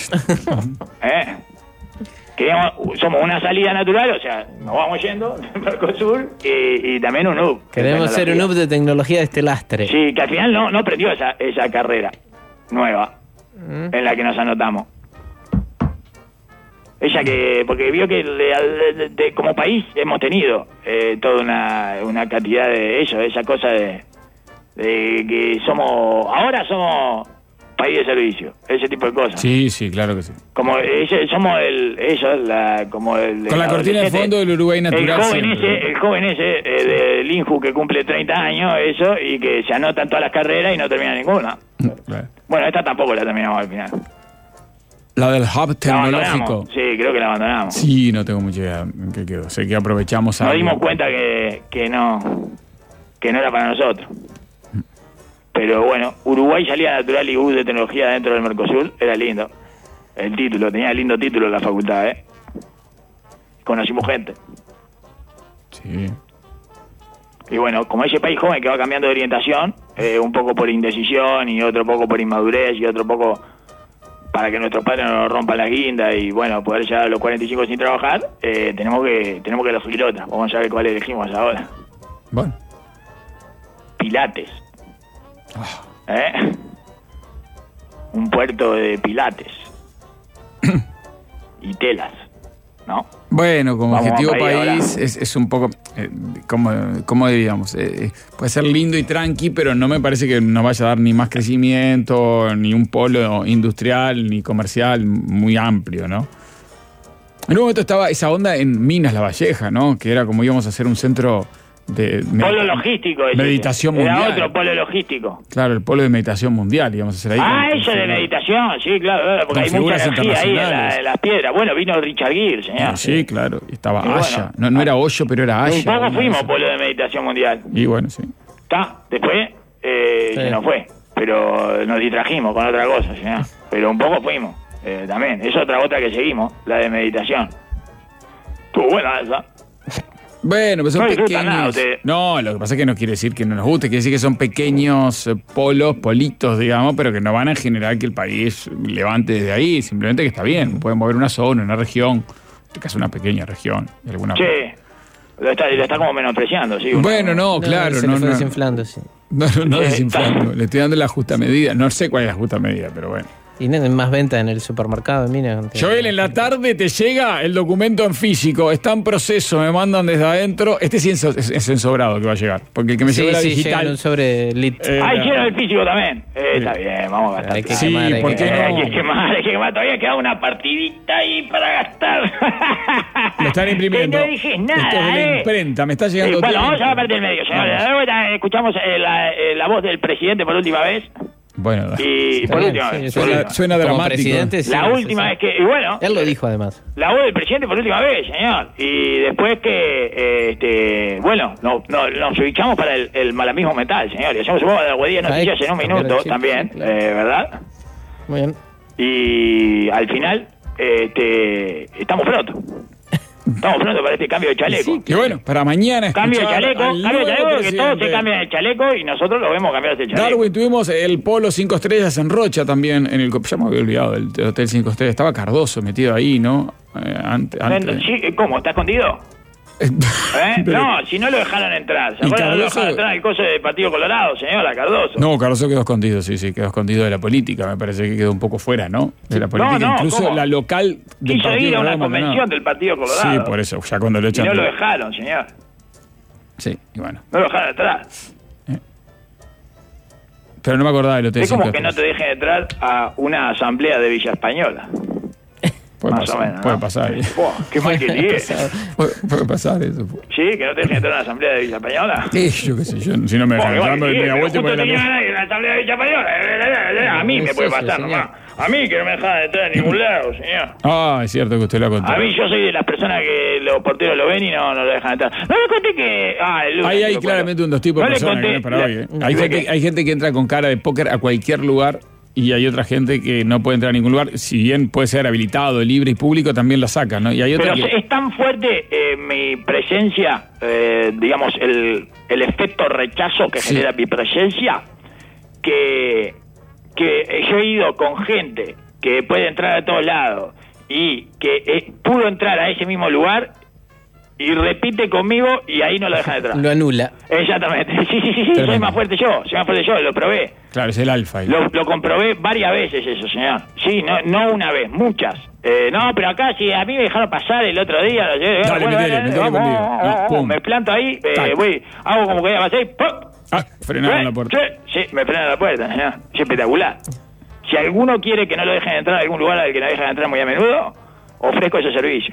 S3: Somos una salida natural, o sea, nos vamos yendo del Mercosur y también un hub.
S4: Queremos ser un hub de tecnología de este lastre.
S3: Sí, que al final no prendió esa carrera nueva en la que nos anotamos. Ella porque vio que como país hemos tenido toda una cantidad de esa cosa de que ahora somos país de servicio, ese tipo de cosas.
S2: Sí, claro que sí.
S3: Como somos como el
S2: con la cortina de fondo del Uruguay natural.
S3: El joven ese del Inju que cumple 30 años, eso, y que se anotan todas las carreras y no termina ninguna.
S2: Claro.
S3: Bueno, esta tampoco la terminamos al final.
S2: La del hub tecnológico.
S3: Sí, creo que la abandonamos.
S2: Sí, no tengo mucha idea en qué quedó. Sé que aprovechamos
S3: Nos dimos cuenta que no era para nosotros. Pero bueno, Uruguay salía natural y de tecnología dentro del Mercosur, era lindo. El título, tenía lindo título en la facultad, Conocimos gente.
S2: Sí.
S3: Y bueno, como ese país joven que va cambiando de orientación, un poco por indecisión y otro poco por inmadurez y otro poco para que nuestros padres no nos rompan la guinda y bueno, poder llegar a los 45 sin trabajar, tenemos que elegir otra. Vamos a ver cuál elegimos ahora.
S2: Bueno.
S3: Pilates. Un puerto de pilates y telas, ¿no?
S2: Bueno, como
S3: Vamos
S2: objetivo
S3: país
S2: es un poco, como diríamos, puede ser lindo y tranqui, pero no me parece que nos vaya a dar ni más crecimiento, ni un polo industrial, ni comercial muy amplio, ¿no? En un momento estaba esa onda en Minas La Valleja, ¿no? Que era como íbamos a hacer un centro de
S3: polo logístico.
S2: Meditación mundial.
S3: Era otro polo logístico.
S2: Claro, el polo de meditación mundial, íbamos a hacer ahí.
S3: Eso de meditación, sí, claro, porque hay mucha energía ahí en las piedras. Bueno, vino Richard Gere, señor.
S2: Sí, claro, estaba Aya. Bueno, no era Hoyo, pero era Aya.
S3: Un poco fuimos polo de meditación mundial.
S2: Y bueno, sí.
S3: Después se nos fue, pero nos distrajimos con otra cosa, señor. Pero un poco fuimos, también. Es otra que seguimos, la de meditación. Estuvo buena esa.
S2: Bueno, pero son pequeños. No, lo que pasa es que no quiere decir que no nos guste, quiere decir que son pequeños politos, digamos, pero que no van a generar que el país levante desde ahí, simplemente que está bien, pueden mover una zona, una región, que es una pequeña región.
S3: Lo está como menospreciando, sí.
S2: Bueno, no, claro.
S4: Se le fue desinflando, sí.
S2: No desinflando, le estoy dando la justa medida, no sé cuál es la justa medida, pero bueno.
S4: Y no, más venta en el supermercado. Mira,
S2: Joel, en la tarde te llega el documento en físico. Está en proceso, me mandan desde adentro. Este sí es en sobrado que va a llegar. Porque el que me llegó era digital.
S4: llega en un sobre lit.
S3: Hicieron el físico también. Está bien, vamos a gastar.
S4: Hay que
S2: Sí,
S4: quemar,
S2: ¿por qué no?
S3: Hay que quemar. Todavía queda una partidita ahí para gastar.
S2: Lo están imprimiendo.
S3: Que no dije nada,
S2: Esto es de la imprenta, me está llegando.
S3: Bueno,
S2: todo.
S3: vamos a la parte del medio, señores. Ahora escuchamos la voz del presidente por última vez.
S2: Bueno,
S3: Y por última vez.
S2: suena
S4: Como
S2: dramático.
S4: presidente, sí,
S3: La
S4: sí,
S3: última
S4: sí.
S3: vez que. Y bueno.
S4: Él lo dijo además.
S3: La voz del presidente por última vez, señor. Y después que, bueno, nos ubicamos para el malamismo mental, señor. Y hacemos un poco de agüedía noticias en un minuto también, ¿verdad?
S4: Muy bien.
S3: Y al final, estamos pronto. Estamos pronto para este cambio de chaleco.
S2: Y bueno, para mañana
S3: Cambio de
S2: escuchar
S3: chaleco,
S2: al
S3: porque
S2: nuevo
S3: todos
S2: presidente.
S3: se cambian el chaleco y nosotros lo vemos cambiar ese chaleco.
S2: Darwin, tuvimos el Polo 5 Estrellas en Rocha también, en el ya me había olvidado del Hotel 5 Estrellas. Estaba Cardoso metido ahí, ¿no? Antes.
S3: Sí, ¿cómo? ¿Está escondido?
S2: Pero-
S3: No, si no lo dejaron entrar. ¿Se
S2: ¿Y
S3: acuerdan? No lo
S2: Cardoso?
S3: dejaron entrar el coso del Partido Colorado, señora Cardoso.
S2: No, Cardoso quedó escondido, sí, quedó escondido de la política. Me parece que quedó un poco fuera, ¿no? De la política,
S3: no,
S2: incluso
S3: ¿cómo?
S2: la local del
S3: Quiso
S2: Partido
S3: ir a una
S2: Colorado,
S3: convención
S2: no.
S3: del Partido Colorado.
S2: Sí, por eso, ya cuando lo
S3: Y
S2: echan.
S3: no lo dejaron, señor.
S2: Sí, y bueno.
S3: No lo dejaron entrar.
S2: Pero no me acordaba del Hotel
S3: Es como
S2: 5
S3: que no te
S2: Estrellas.
S3: dejen entrar a una asamblea de Villa Española.
S2: Puede
S3: Más
S2: pasar,
S3: o menos,
S2: puede
S3: ¿no?
S2: pasar.
S3: Buah, qué mal que lié.
S2: Puede pasar eso.
S3: ¿Sí? ¿Que no te dejen entrar a la asamblea de Villa Española?
S2: Yo qué sé, si no me dejan
S3: Buah,
S2: entrar,
S3: qué mal
S2: me
S3: que
S2: doy
S3: lié,
S2: una vuelta
S3: pero
S2: por
S3: justo
S2: la
S3: tenía
S2: mesa.
S3: ganas de ir a la asamblea de Villa Española. A mí me puede
S4: Sí,
S3: pasar
S4: señor.
S3: nomás. A mí que no me dejan entrar a ningún lado, señor.
S2: Ah, es cierto que usted lo ha contado.
S3: A mí yo soy de las personas que los porteros lo ven y no lo dejan entrar. No le conté que... el lunes
S2: Ahí
S3: te
S2: hay
S3: lo
S2: claramente
S3: cuento.
S2: un dos tipos
S3: No
S2: de
S3: le
S2: personas que no es
S3: conté
S2: para hoy.
S3: ¿De qué?
S2: Hay gente que entra con cara de póker a cualquier lugar y hay otra gente que no puede entrar a ningún lugar. Si bien puede ser habilitado, libre y público, también lo sacan, ¿no? Y hay otra
S3: Pero
S2: que...
S3: es tan fuerte mi presencia, digamos, el efecto rechazo que
S2: Sí.
S3: genera mi presencia, que yo he ido con gente que puede entrar a todos lados y que pudo entrar a ese mismo lugar y repite conmigo y ahí no lo dejan entrar.
S4: Lo anula.
S3: Exactamente. Sí, soy
S2: Tremendo.
S3: más fuerte yo, lo probé.
S2: Claro, es el alfa.
S3: Lo comprobé varias veces eso, señor. Sí, no una vez, muchas. No, pero acá sí, a mí me dejaron pasar el otro día.
S2: Dale, metele conmigo. No, pum.
S3: Me planto ahí,
S2: Tac.
S3: hago como que ya pasé, ¡pum!
S2: Frenaron la puerta.
S3: Sí, me frenan la puerta, señor. Es espectacular. Si alguno quiere que no lo dejen entrar a algún lugar al que no dejan entrar muy a menudo, ofrezco ese servicio.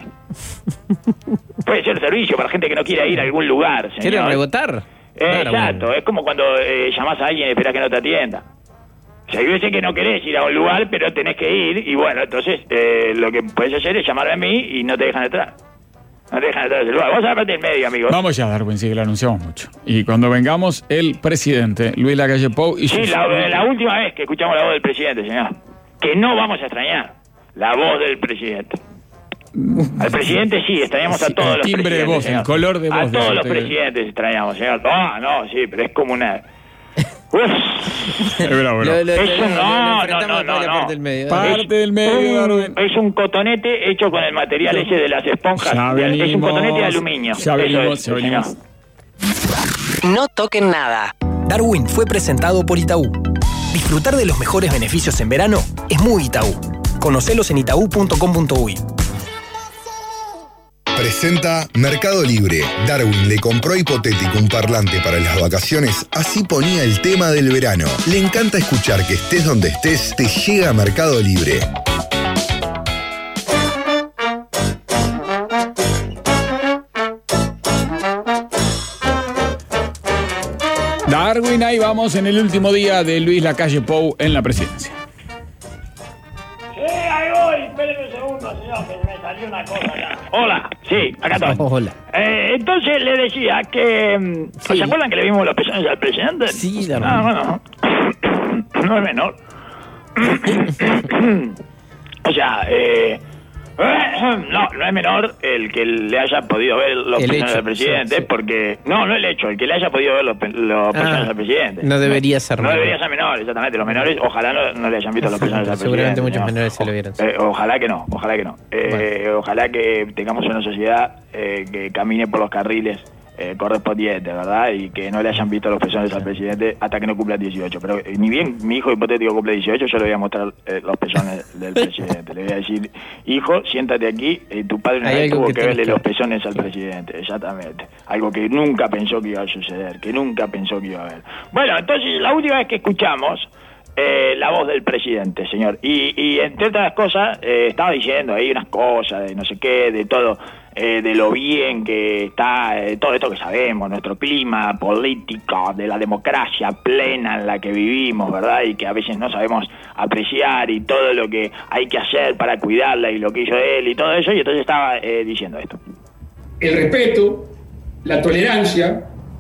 S3: Puede ser servicio para gente que no quiere ir a algún lugar, señor.
S4: ¿Quiere rebotar?
S3: Exacto, es como cuando llamás a alguien y esperás que no te atienda. O sea, hay veces que no querés ir a un lugar, pero tenés que ir, y bueno, entonces lo que puedes hacer es llamarme a mí y no te dejan entrar. No te dejan entrar a ese lugar. Vamos a la parte del medio, amigos.
S2: Vamos ya, Darwin, sí que lo anunciamos mucho. Y cuando vengamos, el presidente, Luis Lacalle Pou y
S3: Sí,
S2: sus...
S3: la última vez que escuchamos la voz del presidente, señor. Que no vamos a extrañar. La voz del presidente. Al presidente sí, extrañamos a
S2: Sí,
S3: todos
S2: el
S3: los
S2: timbre de
S3: presidentes,
S2: voz, el
S3: señor.
S2: color de voz
S3: A
S2: de
S3: todos
S2: ese
S3: los
S2: usted.
S3: presidentes extrañamos, señor. No, sí, pero es como una... Uf.
S2: Es bravo,
S3: Eso no,
S4: enfrentamos
S3: no,
S4: por la
S3: no.
S4: parte del medio.
S2: Parte del medio, Darwin.
S3: Es un cotonete hecho con el material ese de las esponjas.
S2: Ya
S3: Es un cotonete de
S2: venimos,
S3: aluminio.
S2: ya
S3: Eso
S2: venimos,
S3: es,
S2: ya venimos.
S3: señor.
S6: No toquen nada.
S1: Darwin fue presentado por Itaú. Disfrutar de los mejores beneficios en verano es muy Itaú. Conocelos en itaú.com.uy.
S7: Presenta Mercado Libre. Darwin le compró a Hipotético un parlante para las vacaciones, así ponía el tema del verano. Le encanta escuchar que estés donde estés, te llega a Mercado Libre.
S2: Darwin, ahí vamos en el último día de Luis Lacalle Pou en la presidencia.
S3: Sí, ahí voy. Espérenme un segundo, señor, que me salió una cosa acá. Hola, sí, acá estoy.
S4: Hola.
S3: Entonces le decía que...
S4: Sí.
S3: ¿Se acuerdan que le vimos los pezones al presidente?
S4: Sí, Darwin.
S3: Bueno. No es menor. O sea, no es menor el que le haya podido ver los
S4: El
S3: pezones
S4: hecho,
S3: al presidente,
S4: sí, sí.
S3: porque... No el hecho, el que le haya podido ver los pezones al presidente.
S4: No debería ser
S3: No
S4: menor.
S3: debería ser menor, exactamente. Los menores, ojalá no le hayan visto los pezones al presidente.
S4: Seguramente muchos
S3: ¿no?
S4: menores se lo vieron.
S3: Ojalá que no.
S4: Bueno.
S3: Ojalá que tengamos una sociedad que camine por los carriles correspondientes, ¿verdad? Y que no le hayan visto los pezones al presidente hasta que no cumpla 18. Pero ni bien mi hijo hipotético cumple 18, yo le voy a mostrar los pezones del presidente. Le voy a decir, hijo, siéntate aquí, tu padre una vez tuvo que verle los pezones al presidente, exactamente. Algo que nunca pensó que iba a suceder, que nunca pensó que iba a haber. Bueno, entonces la última vez que escuchamos la voz del presidente, señor, y entre otras cosas estaba diciendo ahí unas cosas de no sé qué, de todo, de lo bien que está todo esto que sabemos, nuestro clima político, de la democracia plena en la que vivimos, ¿verdad? Y que a veces no sabemos apreciar, y todo lo que hay que hacer para cuidarla, y lo que hizo él y todo eso. Y entonces estaba diciendo esto:
S6: el respeto, la tolerancia,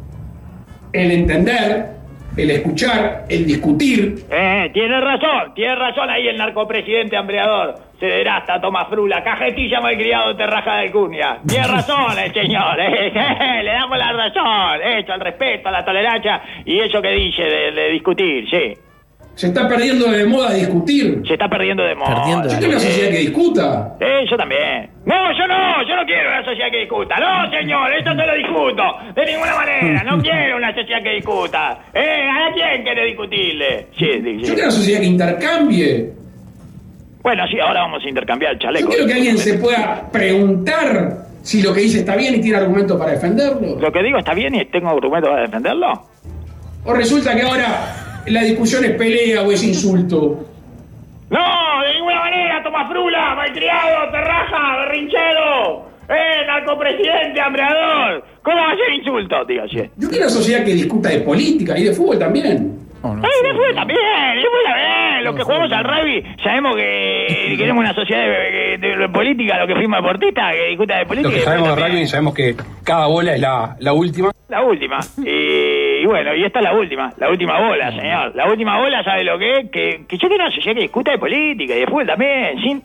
S6: el entender, el escuchar, el discutir.
S3: Tiene razón ahí el narcopresidente hambreador, Cederasta, Tomás Frula, cajetilla malcriado, terraja de Alcurnia. Tiene razón el señor, le damos la razón, hecho, el respeto, la tolerancia, y eso que dice de discutir, sí.
S6: Se está perdiendo de moda discutir.
S3: Se está perdiendo de moda.
S6: Yo quiero una sociedad que discuta.
S3: Yo también. No, yo no quiero una sociedad que discuta. No, señor, esto no lo discuto. De ninguna manera, no quiero una sociedad que discuta. ¿A quién quiere discutirle? Sí.
S6: Yo quiero una sociedad que intercambie.
S3: Bueno, sí, ahora vamos a intercambiar chaleco.
S6: Yo quiero que alguien se pueda preguntar si lo que dice está bien y tiene argumentos para defenderlo.
S3: ¿Lo que digo está bien y tengo argumentos para defenderlo?
S6: ¿O resulta que ahora la discusión es pelea o es insulto?
S3: No, de ninguna manera, Tomás Frula, malcriado, terraja, berrinchero, narcopresidente, hambreador. ¿Cómo va a ser insulto? Dígase.
S6: Yo quiero una sociedad que discuta de política y de fútbol también.
S3: De fútbol también. Los que jugamos al rugby sabemos que queremos una sociedad de política, lo que fuimos deportistas, que discuta de política.
S8: Los que sabemos de rugby sabemos que cada bola es la última.
S3: La última. Y bueno, y esta es la última bola, señor. La última bola, ¿sabe lo que es? Que yo quiero una sociedad que discuta de política y de fútbol también, sin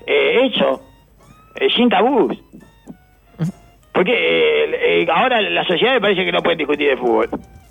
S3: sin tabús. Porque ahora la sociedad me parece que no pueden discutir de fútbol.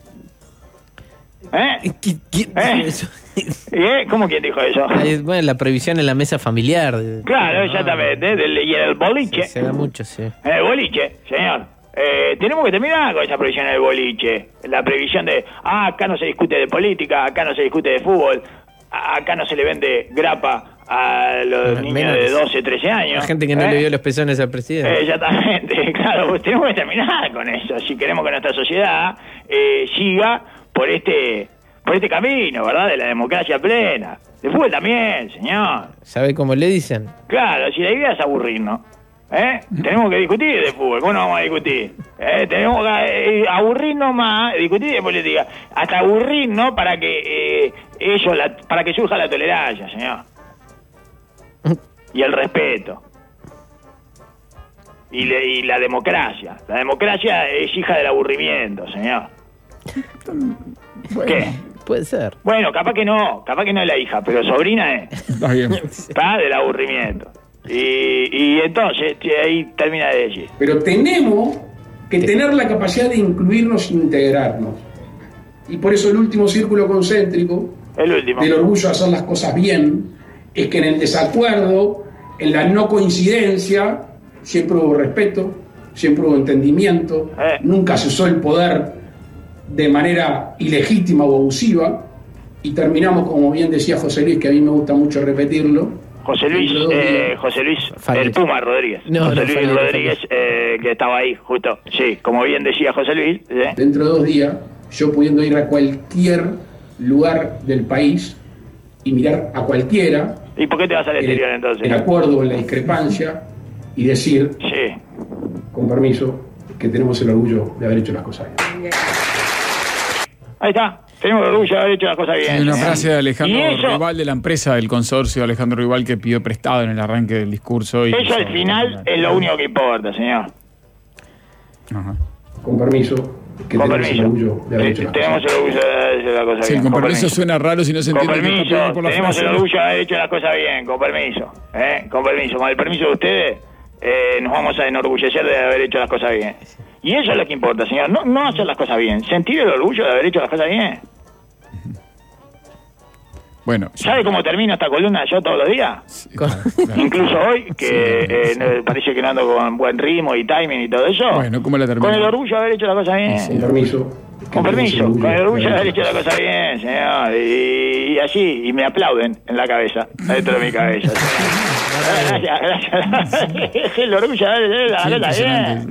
S4: ¿Quién dijo eso?
S3: ¿Cómo quién dijo eso?
S4: Bueno, la prohibición en la mesa familiar.
S3: Claro, exactamente. Y en el boliche.
S4: Se da mucho, sí.
S3: En el boliche, señor. Tenemos que terminar con esa prohibición en el boliche. La prohibición de, acá no se discute de política, acá no se discute de fútbol, acá no se le vende grapa a los niños de 12, 13 años.
S4: La gente que no le vio los pezones al presidente.
S3: Exactamente, claro, pues tenemos que terminar con eso. Si queremos que nuestra sociedad siga por este camino, ¿verdad? De la democracia plena. De fútbol también, señor.
S4: ¿Sabe cómo le dicen?
S3: Claro, si la idea es aburrirnos. Tenemos que discutir de fútbol. ¿Cómo no vamos a discutir? Tenemos que aburrirnos más, discutir de política, hasta aburrirnos para que para que surja la tolerancia, señor, y el respeto y la democracia. La democracia es hija del aburrimiento, señor.
S2: Bueno,
S3: ¿qué?
S4: Puede ser.
S3: Bueno, capaz que no es la hija, pero sobrina es.
S2: Está bien.
S3: Está del aburrimiento. Y entonces ahí termina de decir.
S6: Pero tenemos que tener la capacidad de incluirnos e integrarnos. Y por eso el último círculo concéntrico del orgullo de hacer las cosas bien es que en el desacuerdo, en la no coincidencia, siempre hubo respeto, siempre hubo entendimiento, nunca se usó el poder de manera ilegítima o abusiva, y terminamos, como bien decía José Luis, que a mí me gusta mucho repetirlo,
S3: José Luis, el Puma Rodríguez. José Luis Rodríguez, que estaba ahí, justo. Sí, como bien decía José Luis.
S6: Dentro de 2 días, yo pudiendo ir a cualquier lugar del país y mirar a cualquiera.
S3: ¿Y por qué te vas al exterior entonces?
S6: En acuerdo o en la discrepancia, y decir, con permiso, que tenemos el orgullo de haber hecho las cosas bien.
S3: Ahí está. Tenemos el orgullo de haber hecho las cosas bien.
S2: Hay una frase de Alejandro Rival, de la empresa del consorcio, Alejandro Rival, que pidió prestado en el arranque del discurso. Y
S3: eso al final es lo único que importa, señor.
S2: Ajá.
S6: Con permiso, que tenemos el orgullo de haber hecho las cosas bien.
S3: Tenemos el orgullo de haber hecho las cosas bien.
S2: Sí, con permiso suena raro si no se entiende.
S3: Con permiso, tenemos el orgullo de haber hecho las cosas bien, con permiso. Con permiso, con el permiso de ustedes, nos vamos a enorgullecer de haber hecho las cosas bien. Y eso es lo que importa, señor. No hacer las cosas bien, sentir el orgullo de haber hecho las cosas bien.
S2: Bueno,
S3: ¿sabe cómo termino esta columna yo todos los días?
S2: Sí, claro.
S3: Incluso hoy, que parece que no ando con buen ritmo y timing y todo eso.
S2: Bueno, ¿cómo la termino?
S3: Con el orgullo de haber hecho la cosa bien.
S2: Sí.
S6: Con permiso.
S3: Con permiso, con el orgullo de haber hecho la cosa bien, señor. Y así, y me aplauden en la cabeza, adentro de mi cabeza. Gracias. Es el orgullo de haber hecho la cosa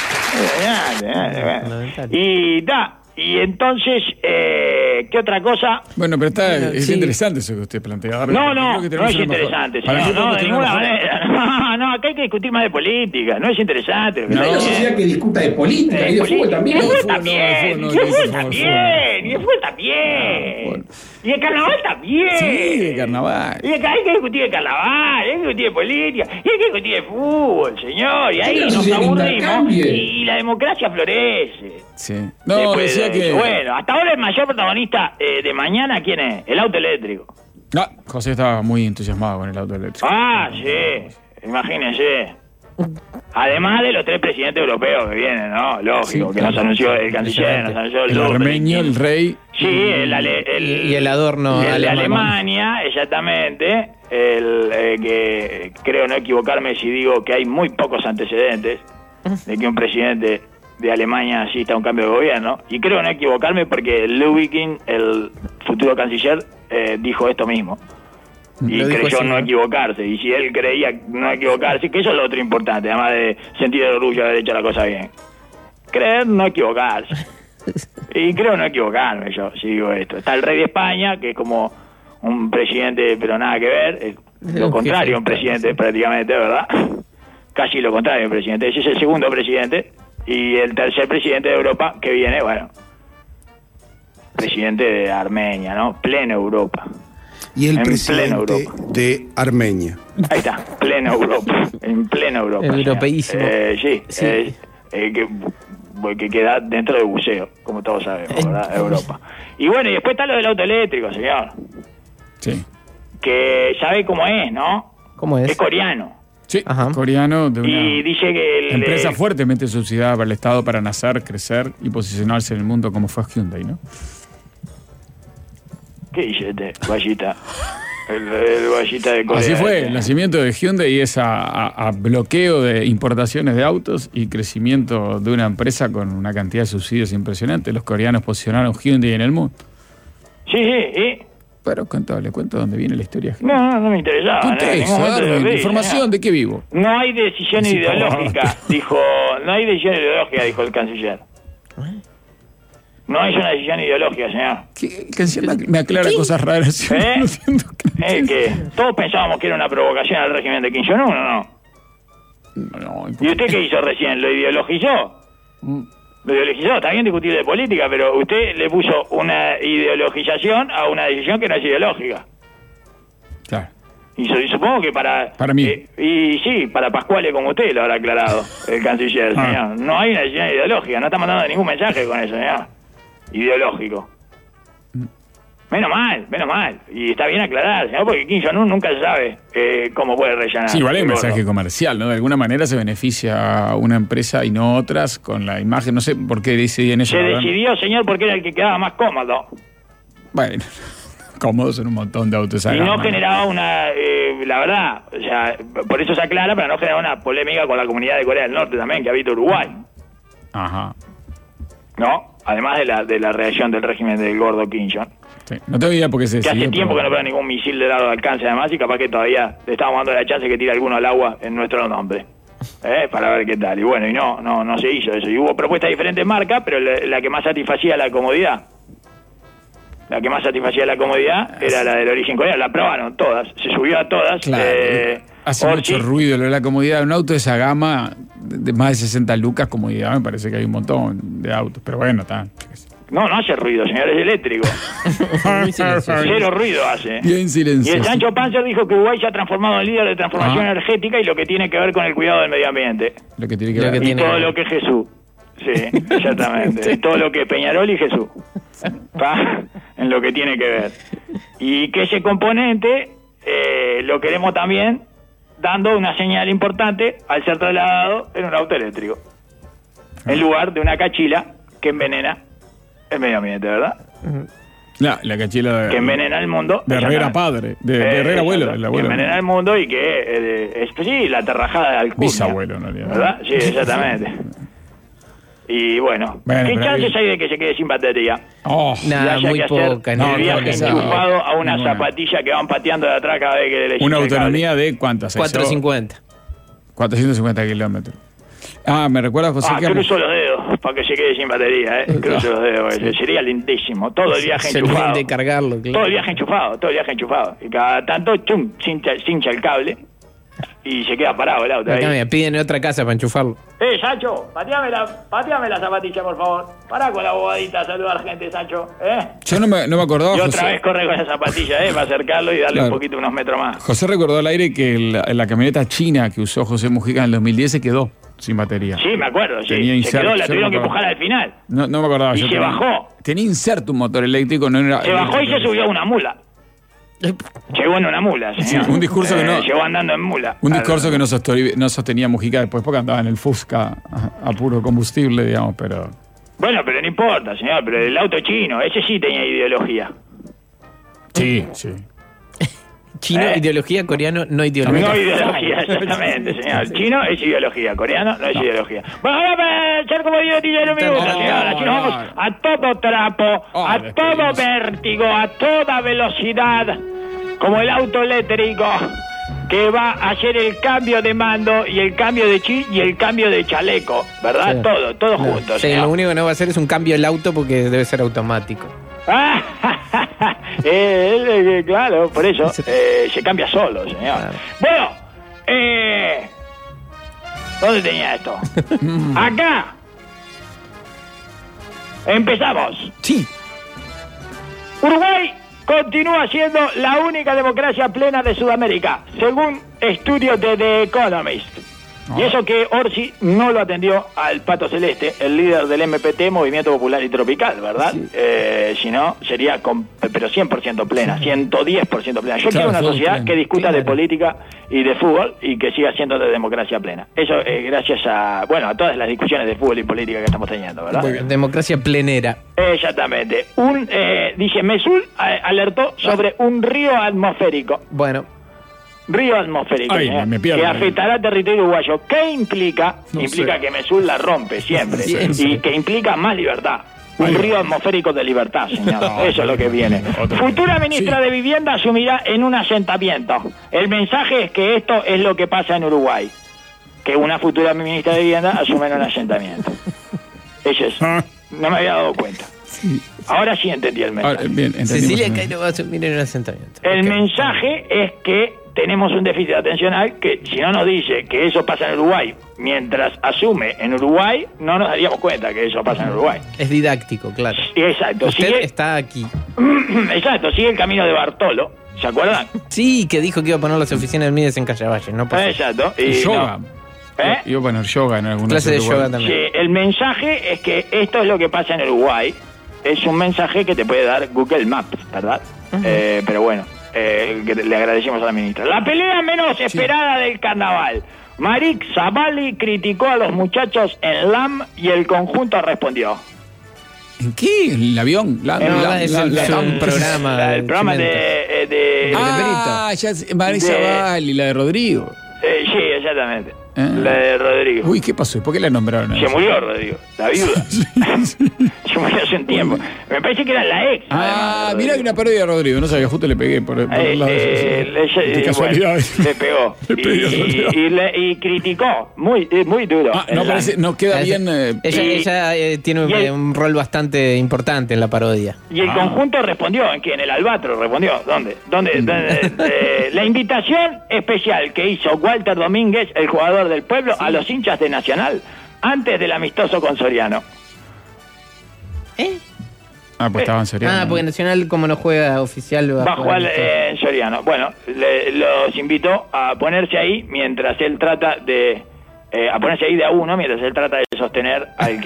S3: bien. Y y entonces, ¿qué otra cosa?
S2: Bueno, pero es interesante eso que usted plantea.
S3: No es interesante, señor. No, de ninguna manera. No, acá hay que discutir más de política. No es interesante.
S6: No hay una sociedad que discuta de política y de fútbol también.
S3: Y de fútbol también. Y de fútbol también. Y de carnaval también.
S2: Sí, de carnaval.
S3: Y acá hay que discutir de carnaval, hay que discutir de política, y hay que discutir de fútbol, señor. Y ahí nos aburrimos y la democracia florece.
S2: Sí. No, decía que...
S3: Bueno, hasta ahora el mayor protagonista de mañana, ¿quién es? El auto eléctrico.
S2: No, José estaba muy entusiasmado con el auto eléctrico.
S3: Ah, sí, imagínense. Además de los 3 presidentes europeos que vienen, ¿no? Lógico, sí, que nos anunció el canciller, nos anunció
S2: el armenio, el rey.
S3: Sí,
S4: y el adorno
S3: de Alemania, exactamente. Que creo no equivocarme si digo que hay muy pocos antecedentes de que un presidente de Alemania asista a un cambio de gobierno. Y creo no equivocarme porque Lübking, el futuro canciller, dijo esto mismo. Y creyó no equivocarse. Y si él creía no equivocarse, que eso es lo otro importante, además de sentir el orgullo de haber hecho la cosa bien. Creer no equivocarse. Y creo no equivocarme yo, si digo esto. Está el rey de España, que es como un presidente, pero nada que ver. Es lo contrario a un presidente prácticamente, ¿verdad? Casi lo contrario a un presidente. Ese es el segundo presidente. Y el tercer presidente de Europa que viene, bueno, presidente de Armenia, ¿no? Pleno Europa.
S9: Y el presidente de Armenia.
S3: Ahí está, pleno Europa. En pleno Europa.
S4: Europeísimo.
S3: Sí. Que queda dentro del buceo, como todos sabemos, ¿verdad? Europa. Y bueno, y después está lo del auto eléctrico, señor.
S2: Sí.
S3: Que sabe cómo es, ¿no?
S4: ¿Cómo es?
S3: Es coreano.
S2: Sí, coreano de una
S3: y dice que
S2: empresa fuertemente subsidiada por el Estado para nacer, crecer y posicionarse en el mundo como fue Hyundai, ¿no?
S3: ¿Qué dice este Vallita? El Vallita de Corea.
S2: Así fue, el nacimiento de Hyundai es a bloqueo de importaciones de autos y crecimiento de una empresa con una cantidad de subsidios impresionante. Los coreanos posicionaron Hyundai en el mundo.
S3: Sí.
S2: Pero le cuento dónde viene la historia.
S3: No me interesaba.
S2: ¿Qué te hizo? ¿Información de qué vivo?
S3: No hay decisión ideológica, dijo. No hay decisión ideológica, dijo el canciller. No es una decisión ideológica, señor.
S2: El canciller me aclara cosas raras. No entiendo
S3: que todos pensábamos que era una provocación al régimen de Kim Jong-un, ¿o no?
S2: No.
S3: ¿Y usted qué hizo recién? ¿Lo ideologizó? Lo ideologizó, está bien discutir de política, pero usted le puso una ideologización a una decisión que no es ideológica.
S2: Claro.
S3: Y supongo que para
S2: mí.
S3: Y sí, para Pascuale como usted lo habrá aclarado el canciller, señor. No hay una decisión ideológica, no está mandando ningún mensaje con eso, señor. Ideológico. Menos mal. Y está bien aclarar, señor, porque Kim Jong-un nunca se sabe cómo puede rellenar.
S2: Sí, igual hay un mensaje comercial, ¿no? De alguna manera se beneficia a una empresa y no otras con la imagen. No sé por qué decidían eso.
S3: Se decidió, señor, porque era el que quedaba más cómodo.
S2: Bueno, cómodos en un montón de autos.
S3: Y no generaba una... la verdad, o sea, por eso se aclara, para no generar una polémica con la comunidad de Corea del Norte también, que habita Uruguay.
S2: Ajá.
S3: ¿No? Además de la reacción del régimen del gordo Kim Jong.
S2: Sí. No tengo idea por qué se
S3: que hace tiempo que no pega ningún misil de largo alcance, además, y capaz que todavía le estamos dando la chance que tire alguno al agua en nuestro nombre. Para ver qué tal. Y bueno, y no se hizo eso. Y hubo propuestas de diferentes marcas, pero la que más satisfacía la comodidad. La que más satisfacía la comodidad era la del origen coreano. La aprobaron todas. Se subió a todas.
S2: Claro. Hace mucho ruido lo de la comodidad. Un auto de esa gama de más de 60 lucas, comodidad, me parece que hay un montón de autos. Pero bueno, está.
S3: No hace ruido, señor, es eléctrico. Cero ruido hace.
S2: Bien silencioso.
S3: Y el Sancho Panzer dijo que Uruguay se ha transformado en líder de transformación energética y lo que tiene que ver con el cuidado del medio ambiente.
S2: Lo que tiene que ver.
S3: Y todo lo que es Jesús. Sí, exactamente. Y todo lo que es Peñarol y Jesús. En lo que tiene que ver. Y que ese componente lo queremos también dando una señal importante al ser trasladado en un auto eléctrico. En lugar de una cachila que envenena el medio ambiente, ¿verdad?
S2: La cachila
S3: que envenena el mundo.
S2: De Herrera padre, de Herrera abuelo. El abuelo.
S3: Que envenena el mundo y que sí, la terrajada de Alcurnia.
S2: Bisabuelo, en realidad.
S3: ¿Verdad? Sí, exactamente. Y bueno, ¿qué chances hay de que se quede sin batería?
S4: Nada, muy poca.
S3: El viaje enchufado a una zapatilla que van pateando de atrás cada vez que le
S2: una autonomía de ¿cuántas?
S4: 450.
S2: 450 kilómetros. Me recuerda, José, que...
S3: cruzo los dedos para que se quede sin batería, Cruzo los dedos, sería lindísimo. Todo el viaje enchufado.
S4: De cargarlo, claro.
S3: Todo el viaje enchufado. Y cada tanto, chum, cincha el cable y se queda parado el auto.
S4: Me piden en otra casa para enchufarlo.
S3: Sancho, pateame la zapatilla, por favor. Pará con la bobadita, saludar gente, Sancho,
S2: Yo no me acordaba,
S3: y
S2: José.
S3: otra vez corre con esa zapatilla, para acercarlo y darle un poquito, unos metros más.
S2: José recordó al aire que la camioneta china que usó José Mujica en el 2010 se quedó sin batería.
S3: Sí, me acuerdo, sí. Se quedó, la tuvieron que empujar al final.
S2: No me acordaba.
S3: Y se bajó.
S2: Tenía inserto un motor eléctrico, no era...
S3: Se bajó y se subió a una mula. Llegó en una mula, señor.
S2: Sí, un discurso que no...
S3: Llegó andando en mula.
S2: Un discurso que no sostenía Mujica después porque andaba en el Fusca a puro combustible, digamos, pero...
S3: Bueno, pero no importa, señor, pero el auto chino, ese sí tenía ideología.
S2: Sí.
S4: Chino, ideología, coreano, no ideología.
S3: No ideología, exactamente, señor. Chino es ideología, coreano no es ideología. Bueno, ahora para echar como divertido no me gusta, señor. Así nos vamos a todo trapo, a todo vértigo, a toda velocidad, como el auto eléctrico que va a hacer el cambio de mando y el cambio de chip y el cambio de chaleco, ¿verdad? Sí. Todo junto,
S4: sí,
S3: señor.
S4: Lo único que no va a hacer es un cambio del auto porque debe ser automático.
S3: Claro, por eso se cambia solo, señor. Claro. Bueno, ¿dónde tenía esto? Acá. Empezamos.
S2: Sí.
S3: Uruguay continúa siendo la única democracia plena de Sudamérica, según estudios de The Economist. Y eso que Orsi no lo atendió al Pato Celeste, el líder del MPT, Movimiento Popular y Tropical, ¿verdad? Sí. Si no, sería pero 100% plena, 110% plena. Yo quiero una sociedad que discuta de política y de fútbol y que siga siendo de democracia plena. Eso gracias a todas las discusiones de fútbol y política que estamos teniendo, ¿verdad?
S4: Democracia plenera.
S3: Exactamente. Dice, Mesul alertó sobre un río atmosférico.
S4: Bueno.
S3: Río atmosférico, que afectará al territorio uruguayo. ¿Qué implica? Implica que Mesul la rompe siempre. Y que implica más libertad. Un río atmosférico de libertad, señor. Eso es lo que viene. Futura ministra de Vivienda asumirá en un asentamiento. El mensaje es que esto es lo que pasa en Uruguay. Que una futura ministra de Vivienda asume en un asentamiento. Eso es. No me había dado cuenta. Ahora sí entendí el mensaje.
S4: Cecilia Cairo va a asumir en un asentamiento.
S3: El mensaje es que tenemos un déficit atencional que si no nos dice que eso pasa en Uruguay mientras asume en Uruguay, no nos daríamos cuenta que eso pasa en Uruguay.
S4: Es didáctico, claro.
S3: Exacto.
S4: Usted está aquí.
S3: Exacto, sigue el camino de Bartolo, ¿se acuerdan?
S4: Sí, que dijo que iba a poner las oficinas del Mides en Calle no pasó.
S3: Exacto.
S2: Y yoga. Iba a poner yoga en alguna
S4: clase de yoga también.
S3: Sí, el mensaje es que esto es lo que pasa en Uruguay. Es un mensaje que te puede dar Google Maps, ¿verdad? Pero bueno. Que le agradecemos a la ministra. La pelea menos esperada del carnaval. Marik Zavalli criticó a los muchachos en LAM y el conjunto respondió.
S2: ¿En qué? ¿En el avión?
S4: Es un programa.
S3: El programa de
S2: Marik Zavalli, la de Rodrigo.
S3: Sí, exactamente. La de Rodrigo.
S2: Uy, ¿qué pasó? ¿Por qué la nombraron?
S3: Se murió Rodrigo, la viuda. Se murió hace un tiempo. Me parece que era la ex.
S2: Mira que una pérdida de Rodrigo. No sabía, justo le pegué por el lado de casualidad.
S3: Le pegó. Y criticó muy duro.
S2: No queda bien.
S4: Ella tiene un rol bastante importante en la parodia.
S3: Y el conjunto respondió. ¿En qué? En el Albatro respondió. ¿Dónde? La invitación especial que hizo Walter Domínguez, el jugador del Pueblo, a los hinchas de Nacional antes del amistoso con Soriano.
S2: Pues estaba en Soriano.
S4: Porque Nacional, como no juega oficial,
S3: va a jugar en Soriano. Bueno, los invitó a ponerse ahí mientras él trata de a ponerse ahí de a uno mientras él trata de sostener al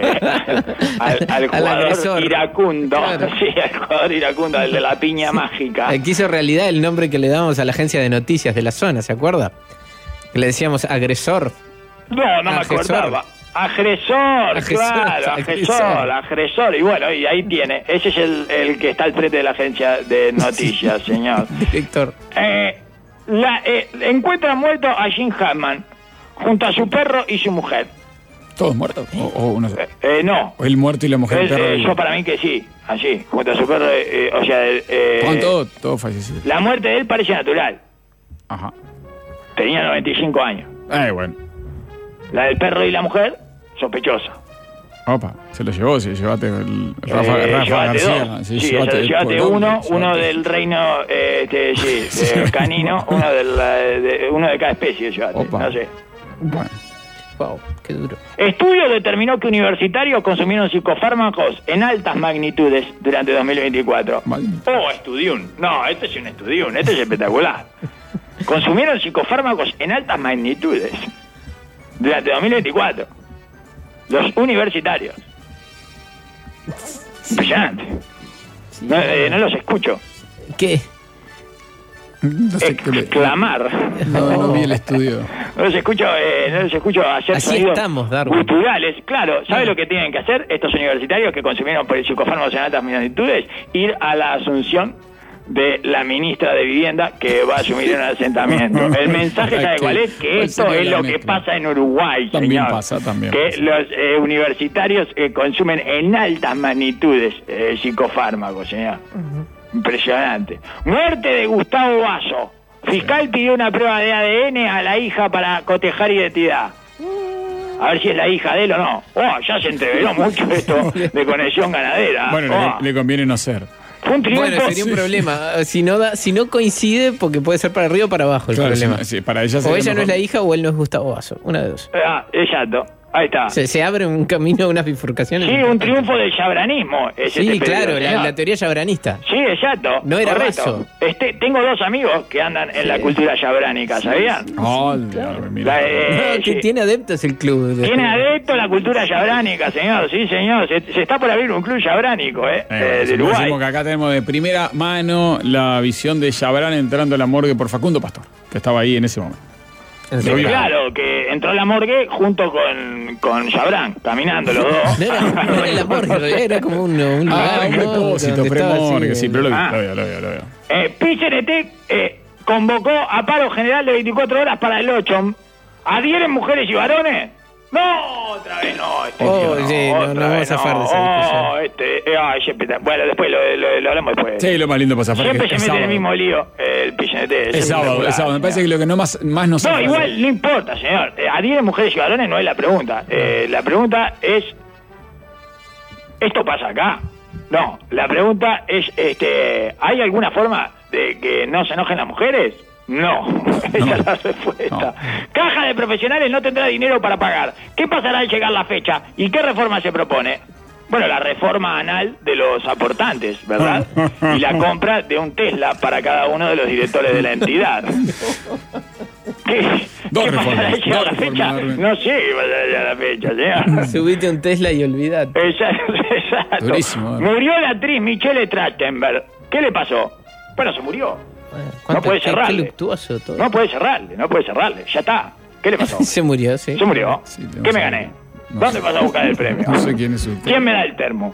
S3: jugador iracundo. Claro. Sí, al jugador iracundo, el de la piña mágica.
S4: Aquí hizo realidad el nombre que le dábamos a la agencia de noticias de la zona, ¿se acuerda? Que le decíamos agresor.
S3: No me acordaba. Agresor, claro, agresor. Y bueno, y ahí tiene. Ese es el que está al frente de la agencia de noticias, señor.
S4: Director.
S3: Encuentra muerto a Jim Hammond junto a su perro y su mujer.
S2: ¿Todos muertos? ¿O uno?
S3: No.
S2: ¿O el muerto y la mujer?
S3: Yo para mí que sí, así, junto a su perro, o sea...
S2: Todo fallecido.
S3: La muerte de él parece natural.
S2: Ajá.
S3: Tenía 95 años.
S2: Bueno.
S3: La del perro y la mujer, sospechosa.
S2: Opa, se lo llevó, sí, llevate el Rafa García.
S3: Dos. Sí, llevate uno del reino canino, uno de cada especie, llevate.
S2: Opa.
S3: No sé.
S2: Bueno.
S4: Wow, qué duro.
S3: Estudio determinó que universitarios consumieron psicofármacos en altas magnitudes durante 2024. Estudium. No, este es un estudium, este es espectacular. Consumieron psicofármacos en altas magnitudes durante 2024. Los universitarios. Impresionante. No los escucho.
S4: ¿Qué?
S2: No sé
S3: exclamar.
S2: No vi el estudio.
S3: No los escucho hacer
S4: así
S3: sonidos
S4: estamos, Darwin.
S3: culturales. Claro, ¿sabe lo que tienen que hacer estos universitarios que consumieron por el psicofármacos en altas magnitudes? Ir a la asunción de la ministra de Vivienda que va a asumir en el asentamiento. El mensaje, ¿sabe cuál es? Que esto es lo que pasa en Uruguay,
S2: también
S3: señor.
S2: También
S3: que
S2: pasa.
S3: los universitarios consumen en altas magnitudes psicofármacos, señor. Impresionante. Muerte de Gustavo Basso. Fiscal pidió una prueba de ADN a la hija para cotejar identidad. A ver si es la hija de él o no. Ya se entreveró mucho esto de conexión ganadera.
S2: Bueno, le conviene no ser.
S3: Fue un triunfo.
S4: Bueno, sería un problema. Si no coincide, porque puede ser para arriba o para abajo el problema.
S2: Sí, para ella
S4: o ella no es la hija o él no es Gustavo Basso. Una de dos.
S3: Exacto. Ahí está.
S4: Se abre un camino, unas bifurcaciones.
S3: Sí, un triunfo del yabranismo.
S4: Sí, claro, la teoría yabranista.
S3: Sí, exacto.
S4: No era Basso.
S3: Tengo dos amigos que andan en la cultura yabránica, ¿sabían?
S4: Que tiene adeptos el club.
S3: Tiene adeptos la cultura yabránica, señor. Sí, señor. Se está por abrir un club yabránico, de Uruguay.
S2: Decimos que acá tenemos de primera mano la visión de Yabrán entrando a la morgue por Facundo Pastor, que estaba ahí en ese momento.
S3: Claro, que entró a la morgue junto con Yabrán, caminando los dos.
S4: No era la morgue, era como un lugar.
S2: Propósito, premorgue, sí, pero lo veo.
S3: PCNT convocó a paro general de 24 horas para el 8. ¿Adhieren mujeres y varones? No, otra vez no.
S4: No vamos a zafar de esa
S3: discusión. Bueno, después lo hablamos después.
S2: Sí, lo más lindo para zafar.
S3: Siempre se mete en el mismo lío el PCNT.
S2: Es sábado. Me parece que lo que más nos
S3: No, igual no importa, señor. ¿Adhieren mujeres y varones? No es la pregunta. La pregunta es... ¿Esto pasa acá? No, la pregunta es... ¿hay alguna forma de que no se enojen las mujeres? No, esa es la respuesta. No. Caja de Profesionales no tendrá dinero para pagar. ¿Qué pasará al llegar la fecha? ¿Y qué reforma se propone? Bueno, la reforma anal de los aportantes, ¿verdad? Y la compra de un Tesla para cada uno de los directores de la entidad. ¿Qué pasará al llegar la fecha? No sé qué pasará al llegar la fecha, señor.
S4: Subite un Tesla y olvidate.
S3: Exacto.
S2: Durísimo.
S3: Murió la actriz Michelle Trachtenberg. ¿Qué le pasó? Bueno, se murió. No puede cerrarle.
S4: Qué luctuoso todo.
S3: No puede cerrarle. Ya está. ¿Qué le pasó?
S4: Se murió, sí.
S3: Se murió. Sí, ¿qué me gané? ¿Dónde vas a buscar el premio?
S2: No sé quién es usted.
S3: ¿Quién me da el termo?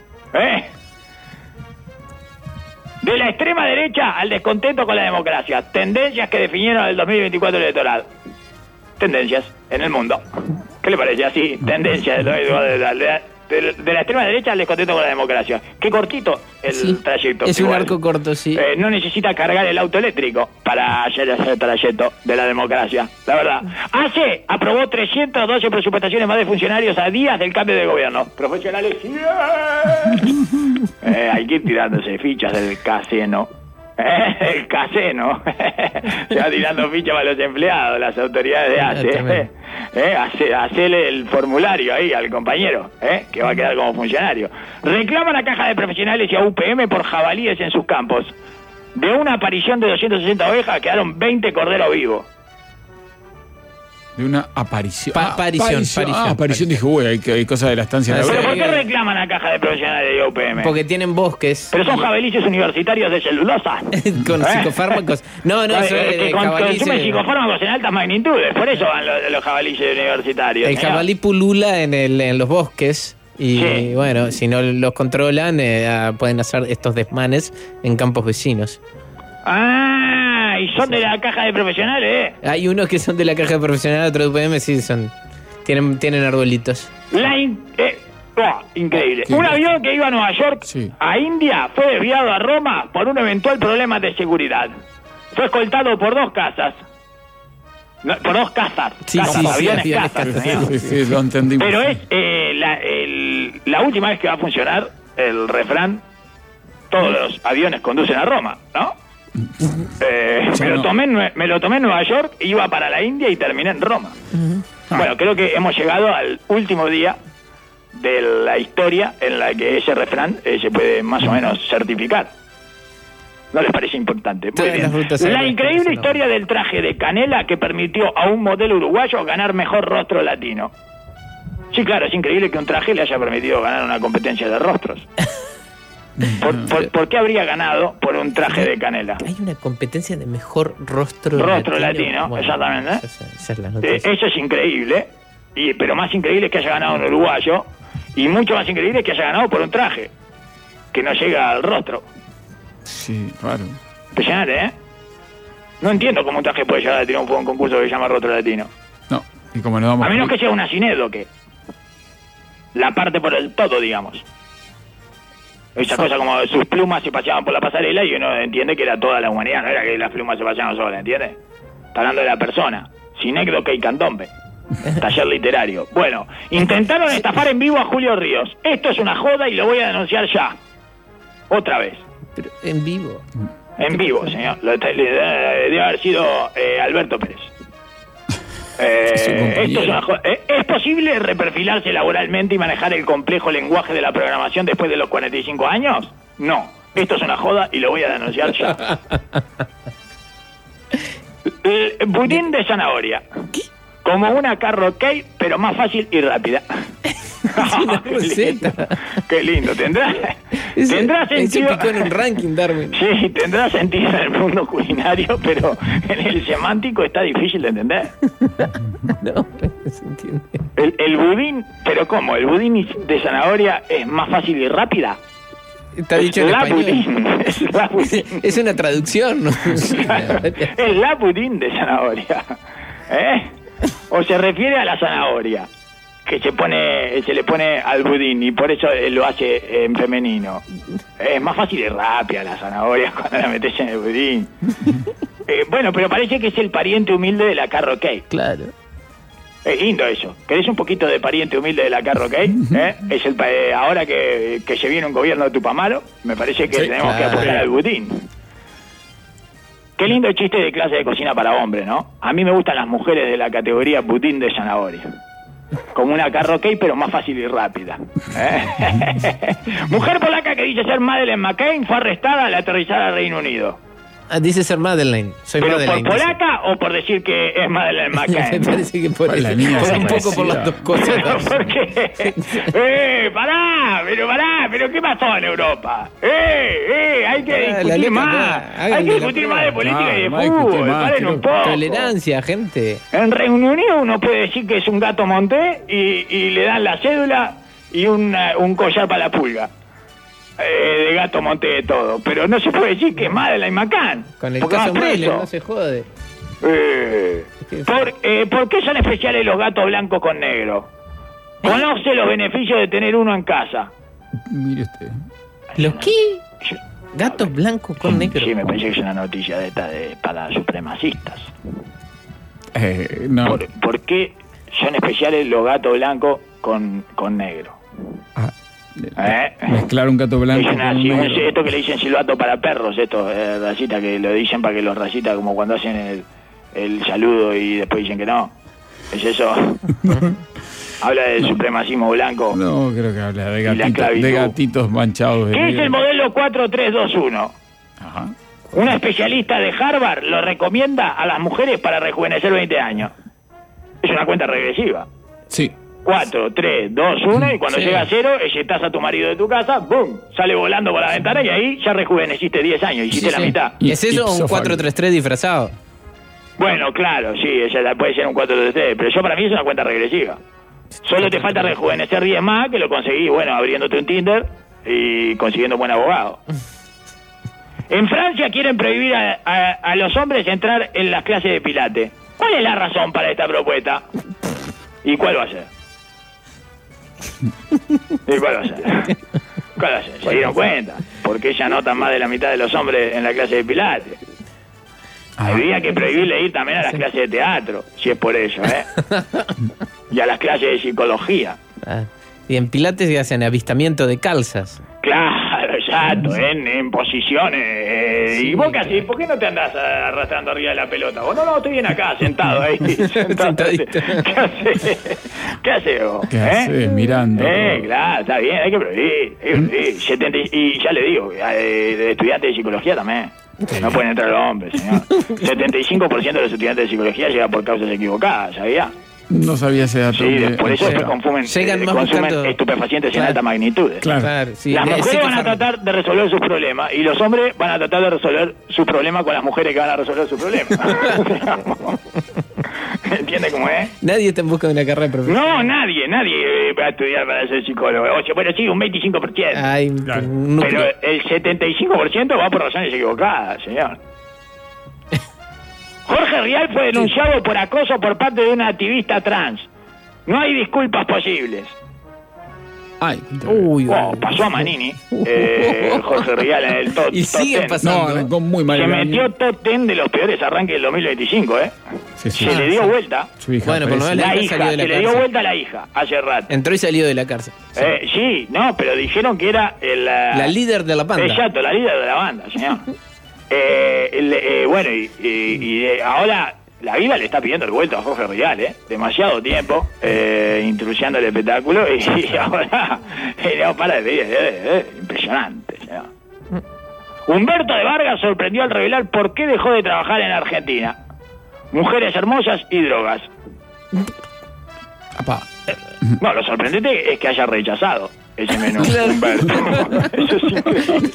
S3: De la extrema derecha al descontento con la democracia. Tendencias que definieron el 2024 electoral. Tendencias en el mundo. ¿Qué le parece? Así, tendencias de la extrema derecha al descontento con la democracia. Qué cortito el trayecto.
S4: Es igual. Un arco corto, sí.
S3: No necesita cargar el auto eléctrico para hacer el trayecto de la democracia, la verdad. AC aprobó 312 presupuestaciones más de funcionarios a días del cambio de gobierno. Profesionales, hay que ir tirándose fichas del casino. El caseno. Se va tirando fichas para los empleados, las autoridades de ACE. Hacele el formulario ahí al compañero, que va a quedar como funcionario. Reclaman a Caja de Profesionales y a UPM por jabalíes en sus campos. De una aparición de 260 ovejas quedaron 20 corderos vivos.
S2: De una aparición.
S4: Aparición.
S2: Dije, uy, hay cosas de la estancia.
S3: ¿Pero por qué reclaman a caja de profesionales de UPM?
S4: Porque tienen bosques.
S3: Pero son jabeliches universitarios de celulosa.
S4: Con psicofármacos. No, eso es
S3: que consumen psicofármacos en altas magnitudes. Por eso van los jabeliches universitarios.
S4: El jabalí pulula en los bosques. Y bueno, si no los controlan, pueden hacer estos desmanes en campos vecinos.
S3: Y son de la caja de profesionales,
S4: Hay unos que son de la caja de profesionales, otros de UPM sí tienen arbolitos.
S3: Increíble. Un avión que iba a Nueva York a India fue desviado a Roma por un eventual problema de seguridad. Fue escoltado por 2 casas. No, por 2 cazas. Aviones cazas.
S2: Sí, lo entendimos.
S3: Pero es la última vez que va a funcionar el refrán: todos los aviones conducen a Roma, ¿no? Me lo tomé en Nueva York, iba para la India y terminé en Roma. Bueno, creo que hemos llegado al último día de la historia en la que ese refrán se puede más o menos certificar. ¿No les parece importante? Muy bien. La increíble historia del traje de Canela que permitió a un modelo uruguayo ganar mejor rostro latino. Sí, claro, es increíble que un traje le haya permitido ganar una competencia de rostros. ¿Por qué habría ganado por un traje de Canela?
S4: Hay una competencia de mejor rostro
S3: latino. Bueno, exactamente.
S4: Esa es la noticia.
S3: Eso es increíble, pero más increíble es que haya ganado un uruguayo, y mucho más increíble es que haya ganado por un traje que no llega al rostro.
S2: Sí, claro.
S3: Impresionante, No entiendo cómo un traje puede llegar a triunfo en un concurso que se llama Rostro Latino.
S2: No, y como no vamos
S3: a menos que sea una sinédoque. La parte por el todo, digamos. Esa cosa como sus plumas se paseaban por la pasarela y uno entiende que era toda la humanidad, no era que las plumas se paseaban solas, ¿entiendes? Está hablando de la persona. Sinécdoque y candombe. Taller literario. Bueno, intentaron estafar en vivo a Julio Ríos. Esto es una joda y lo voy a denunciar ya. Otra vez.
S4: Pero en vivo.
S3: En vivo, señor. Debe haber sido Alberto Pérez. Esto es una joda. ¿Es posible reperfilarse laboralmente y manejar el complejo lenguaje de la programación después de los 45 años? No. Esto es una joda y lo voy a denunciar ya. Budín de zanahoria. ¿Qué? Como una carrot cake, pero más fácil y rápida.
S4: Una receta.
S3: Qué lindo. ¿Tendrá sentido?
S4: Eso picó en un ranking, Darwin.
S3: Sí, tendrá sentido en el mundo culinario, pero en el semántico está difícil de entender.
S4: No se entiende.
S3: El budín, pero ¿cómo? ¿El budín de zanahoria es más fácil y rápida?
S4: Está dicho en español.
S3: Es la budín.
S4: Es una traducción, ¿no?
S3: Claro, es la budín de zanahoria. ¿O se refiere a la zanahoria? Que se le pone al budín y por eso lo hace en femenino. Es más fácil y rápida la zanahoria cuando la metes en el budín. Bueno, pero parece que es el pariente humilde de la carrot cake.
S4: Claro.
S3: Es lindo eso. ¿Querés un poquito de pariente humilde de la carrot cake? Es ahora que se viene un gobierno de Tupamaro, me parece que tenemos que apostar al budín. Qué lindo chiste de clase de cocina para hombre, ¿no? A mí me gustan las mujeres de la categoría budín de zanahoria. Como una carrot cake, pero más fácil y rápida. Mujer polaca que dice ser Madeleine McCain fue arrestada al aterrizar al Reino Unido.
S4: Dice ser Madeleine. Soy
S3: ¿pero
S4: Madeleine,
S3: por polaca o por decir que es Madeleine McCain?
S4: Me parece que por la niña un poco por las dos cosas.
S3: ¿Por qué? Pero ¿qué pasó en Europa? Hay que discutir más. Hay que discutir más de política y de fútbol. Paren un poco.
S4: Tolerancia, gente.
S3: En Reino Unido uno puede decir que es un gato monté y le dan la cédula y un collar para la pulga. De gato monté de todo, pero no se puede decir que es Madeleine McCann.
S4: Con el caso Madeleine no se jode.
S3: ¿Por qué son especiales los gatos blancos con negro? Conoce los beneficios de tener uno en casa.
S2: Mire usted.
S4: ¿Los qué? Gatos blancos con negro.
S3: Sí, me parece que es una noticia para supremacistas.
S2: No.
S3: ¿Por qué son especiales los gatos blancos con negro?
S2: Mezclar un gato blanco con un negro.
S3: Esto que le dicen silbato para perros, esto, racita, que lo dicen para que los racitas, como cuando hacen el saludo y después dicen que no. ¿Es eso? Habla del supremacismo blanco.
S2: No, creo que habla de gatitos manchados.
S3: ¿Qué es el modelo 4321?
S2: Ajá.
S3: Una especialista de Harvard lo recomienda a las mujeres para rejuvenecer 20 años. Es una cuenta regresiva.
S2: Sí.
S3: 4, 3, 2, 1 y cuando llega a 0, eyectás a tu marido de tu casa, ¡boom! Sale volando por la ventana y ahí ya rejuveneciste 10 años, hiciste la mitad.
S4: ¿Es eso un 4-3-3 disfrazado?
S3: Bueno, claro, sí, ella puede ser un 4-3-3, pero yo para mí es una cuenta regresiva. Solo te falta rejuvenecer 10 más, que lo conseguís, bueno, abriéndote un Tinder y consiguiendo un buen abogado. En Francia quieren prohibir a los hombres entrar en las clases de pilates. ¿Cuál es la razón para esta propuesta? ¿Y cuál va a ser? ¿Y cuál va a ser? ¿Cuál va a ser? ¿Se dieron cuenta? Porque ya notan más de la mitad de los hombres en la clase de pilates. Habría que prohibirle ir también a las clases de teatro, si es por ello, ¿eh? Y a las clases de psicología.
S4: Y en pilates se hacen avistamiento de calzas.
S3: Claro, exacto, en posiciones. ¿Y vos qué haces? ¿Por qué no te andás arrastrando arriba de la pelota? Vos no, estoy bien acá, sentado ahí.
S4: Sentadito.
S3: ¿Qué haces? ¿Qué haces vos?
S2: ¿Qué haces? Mirando.
S3: Claro, está bien, hay que prohibir. Y ya le digo, de estudiantes de psicología también. No pueden entrar los hombres, señor. 75% de los estudiantes de psicología llegan por causas equivocadas, ¿sabía?
S2: No sabía ese dato.
S3: Sí, por eso después consumen estupefacientes en alta magnitud.
S4: Claro, sí.
S3: Las mujeres van a tratar de resolver sus problemas y los hombres van a tratar de resolver sus problemas con las mujeres que van a resolver sus problemas. ¿Entiendes cómo es?
S4: Nadie está en busca de una carrera profesional.
S3: No, nadie va a estudiar para ser psicólogo. O sea, bueno, sí, un 25%.
S4: Ay,
S2: claro.
S3: Pero el 75% va por razones equivocadas, señor. Jorge Rial fue denunciado por acoso por parte de una activista trans. No hay disculpas posibles.
S2: Ay,
S3: pasó a Manini, Jorge Rial en el top.
S4: Y sigue
S3: top
S4: pasando.
S2: No, muy mal.
S3: Se metió top 10 de los peores arranques del 2025, ¿eh?
S2: Sí.
S3: Se le dio vuelta.
S2: Su hija,
S4: bueno, por lo menos
S3: la hija,
S4: salió de la
S3: se le dio vuelta a la hija hace rato.
S4: Entró y salió de la cárcel.
S3: Sí, no, pero dijeron que era
S4: la líder de la banda.
S3: Exacto, la líder de la banda, señor. Bueno, y ahora la vida le está pidiendo el vuelto a Jorge Rial, demasiado tiempo intrusiando el espectáculo y ahora no para de pedir, impresionante, señor. Humberto de Vargas sorprendió al revelar por qué dejó de trabajar en Argentina. Mujeres hermosas y drogas. No, lo sorprendente es que haya rechazado ese menú, Humberto. Eso es increíble.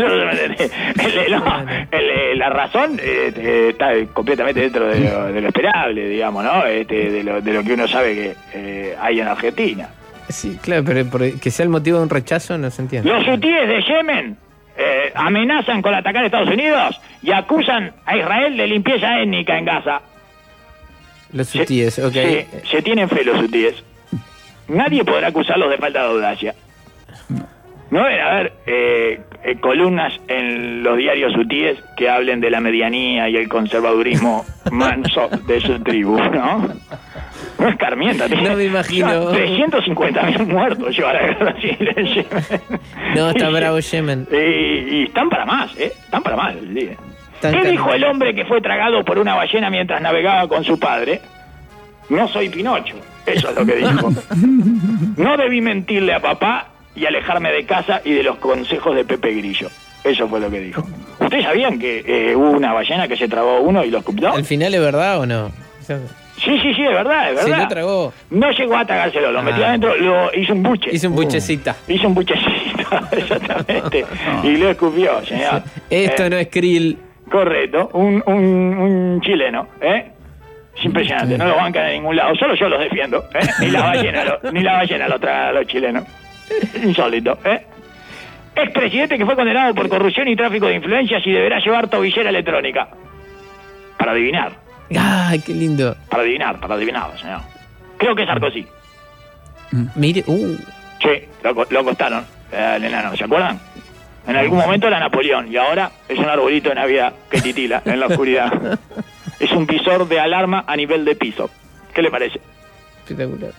S3: La razón está completamente dentro de lo esperable, digamos, ¿no? De lo que uno sabe que hay en Argentina.
S4: Sí, claro, pero que sea el motivo de un rechazo no se entiende.
S3: Los hutíes de Yemen amenazan con atacar a Estados Unidos y acusan a Israel de limpieza étnica en Gaza.
S4: Los hutíes, ok.
S3: Sí, se tienen fe los hutíes. Nadie podrá acusarlos de falta de audacia. No deben haber columnas en los diarios hutíes que hablen de la medianía y el conservadurismo manso de su tribu, ¿no? No escarmienta.
S4: No me imagino.
S3: 350.000 muertos lleva la guerra civil en Yemen.
S4: No, está bravo Yemen.
S3: Y están para más, Están para más el día. ¿Qué dijo el hombre que fue tragado por una ballena mientras navegaba con su padre? No soy Pinocho. Eso es lo que dijo. No debí mentirle a papá y alejarme de casa y de los consejos de Pepe Grillo. Eso fue lo que dijo. ¿Ustedes sabían que hubo una ballena que se tragó a uno y lo escupió?
S4: ¿Al final es verdad o no?
S3: Sí, es verdad,
S4: Se lo tragó.
S3: No llegó a tragárselo, lo metió adentro, hizo un buche.
S4: Hizo un buchecita.
S3: Hizo un buchecito, exactamente. Y lo escupió, señor.
S4: Esto no es krill.
S3: Correcto, un chileno, Es impresionante, no lo bancan en ningún lado, solo yo los defiendo, Ni la ballena lo tragan a los chilenos. Insólito, Expresidente que fue condenado por corrupción y tráfico de influencias y deberá llevar tobillera electrónica. Para adivinar.
S4: ¡Ay, qué lindo!
S3: Para adivinar, señor. Creo que es Sarkozy.
S4: Mire,
S3: Sí, lo acostaron, el enano, ¿se acuerdan? En algún momento era Napoleón y ahora es un arbolito de Navidad que titila en la oscuridad. Es un visor de alarma a nivel de piso. ¿Qué le parece?
S4: Espectacular.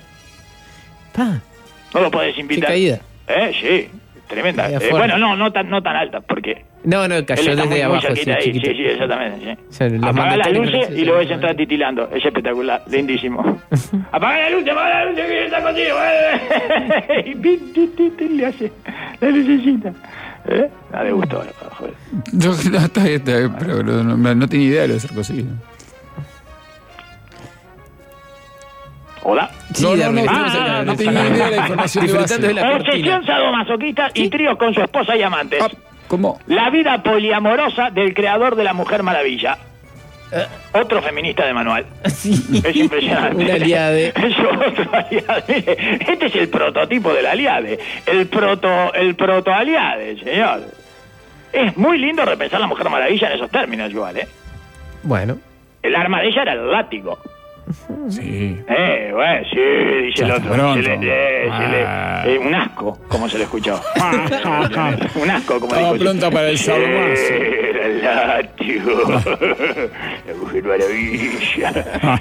S3: No lo podés invitar.
S4: ¿Qué caída?
S3: Sí, tremenda. Bueno, no tan alta, porque...
S4: No, cayó desde abajo.
S3: Sí, exactamente. Sí. Apagá las luces y lo ves entrar titilando. Es espectacular, lindísimo. Apagá la luz, que está contigo. Y le hace la lucecita. No le gustó, joder.
S2: Yo pero no tenía idea de lo de Sarkozy.
S3: ¿Hola?
S4: Sí,
S2: No
S4: Darwin,
S2: no tenía idea de la información de base.
S4: disfrutando de la
S3: Obsesión
S4: cortina.
S3: sadomasoquista y tríos con su esposa y amantes.
S2: ¿Cómo?
S3: La vida poliamorosa del creador de la Mujer Maravilla. Otro feminista de manual.
S4: Sí.
S3: Es impresionante.
S4: Un aliade.
S3: Es otro aliade. Este es el prototipo del aliade. El proto aliade, señor. Es muy lindo repensar la Mujer Maravilla en esos términos, igual, ¿eh?
S4: Bueno.
S3: El arma de ella era el látigo.
S2: Sí.
S3: Bueno, sí, dice el otro. Un asco, como se le escuchó. Un asco, como
S2: Estaba
S3: dijo.
S2: pronta para el sadomaso.
S3: El látigo. La Mujer Maravilla.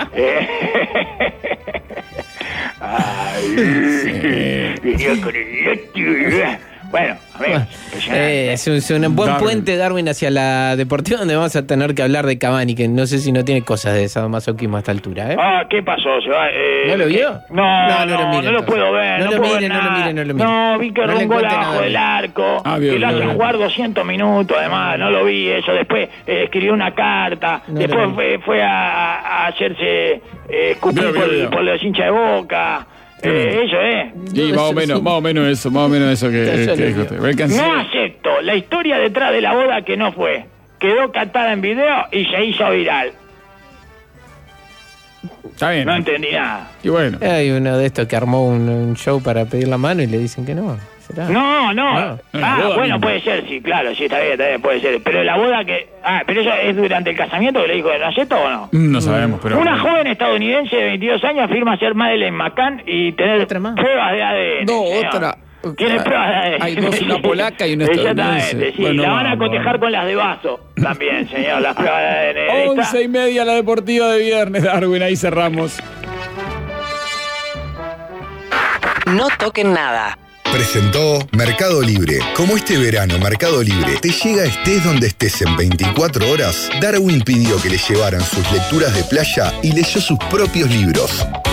S3: Venía con el látigo. Bueno, amigos.
S4: Es un buen
S2: Darwin.
S4: puente, Darwin, hacia la deportiva, donde vamos a tener que hablar de Cavani, que no sé si no tiene cosas de sadomasoquismo a esta altura, ¿eh?
S3: ¿Qué pasó? ¿Se va,
S4: ¿No lo vio?
S3: No
S4: lo mire,
S3: no lo puedo ver.
S4: No lo
S3: puedo
S4: mire,
S3: ver
S4: no lo
S3: nada.
S4: mire, no lo mire.
S3: No, vi que
S4: No le
S3: era un gol
S4: cuente
S3: abajo
S4: nada.
S3: del arco,
S2: Bien,
S3: que lo hace
S2: bien.
S3: jugar 200 minutos, además, no lo vi eso. Después escribió una carta,
S4: No
S3: después
S4: lo vi.
S3: fue a hacerse escupir
S2: Bien.
S3: por los hinchas de Boca. Eso
S2: Y más o menos eso que dijo usted. Ve que
S3: No acepto la historia detrás de la boda que no fue. Quedó captada en video y se hizo viral.
S2: Está bien.
S3: No entendí nada.
S2: Y bueno.
S4: Hay uno de estos que armó un show para pedir la mano y le dicen que no. ¿Será?
S3: No.
S2: la boda
S3: Bueno,
S2: mismo.
S3: puede ser, sí, claro, sí, está bien, puede ser. Pero la boda que... pero eso es durante el casamiento que le dijo, ¿no acepto o no?
S2: No sabemos, pero.
S3: Una joven estadounidense de 22 años afirma ser Madeleine McCann y tener
S4: Otra más.
S3: pruebas de ADN.
S2: No,
S3: señor.
S2: otra.
S3: Tiene pruebas de ADN.
S2: Hay dos, una polaca y una
S3: Exactamente,
S2: estadounidense.
S3: sí.
S2: Bueno,
S3: la van a
S2: vamos,
S3: cotejar
S2: vamos.
S3: con las de Vaso también, señor, las pruebas de ADN.
S2: 11:30 la deportiva de viernes, Darwin, ahí cerramos.
S10: No toquen nada.
S7: Presentó Mercado Libre. Como este verano Mercado Libre te llega estés donde estés en 24 horas, Darwin pidió que le llevaran sus lecturas de playa y leyó sus propios libros.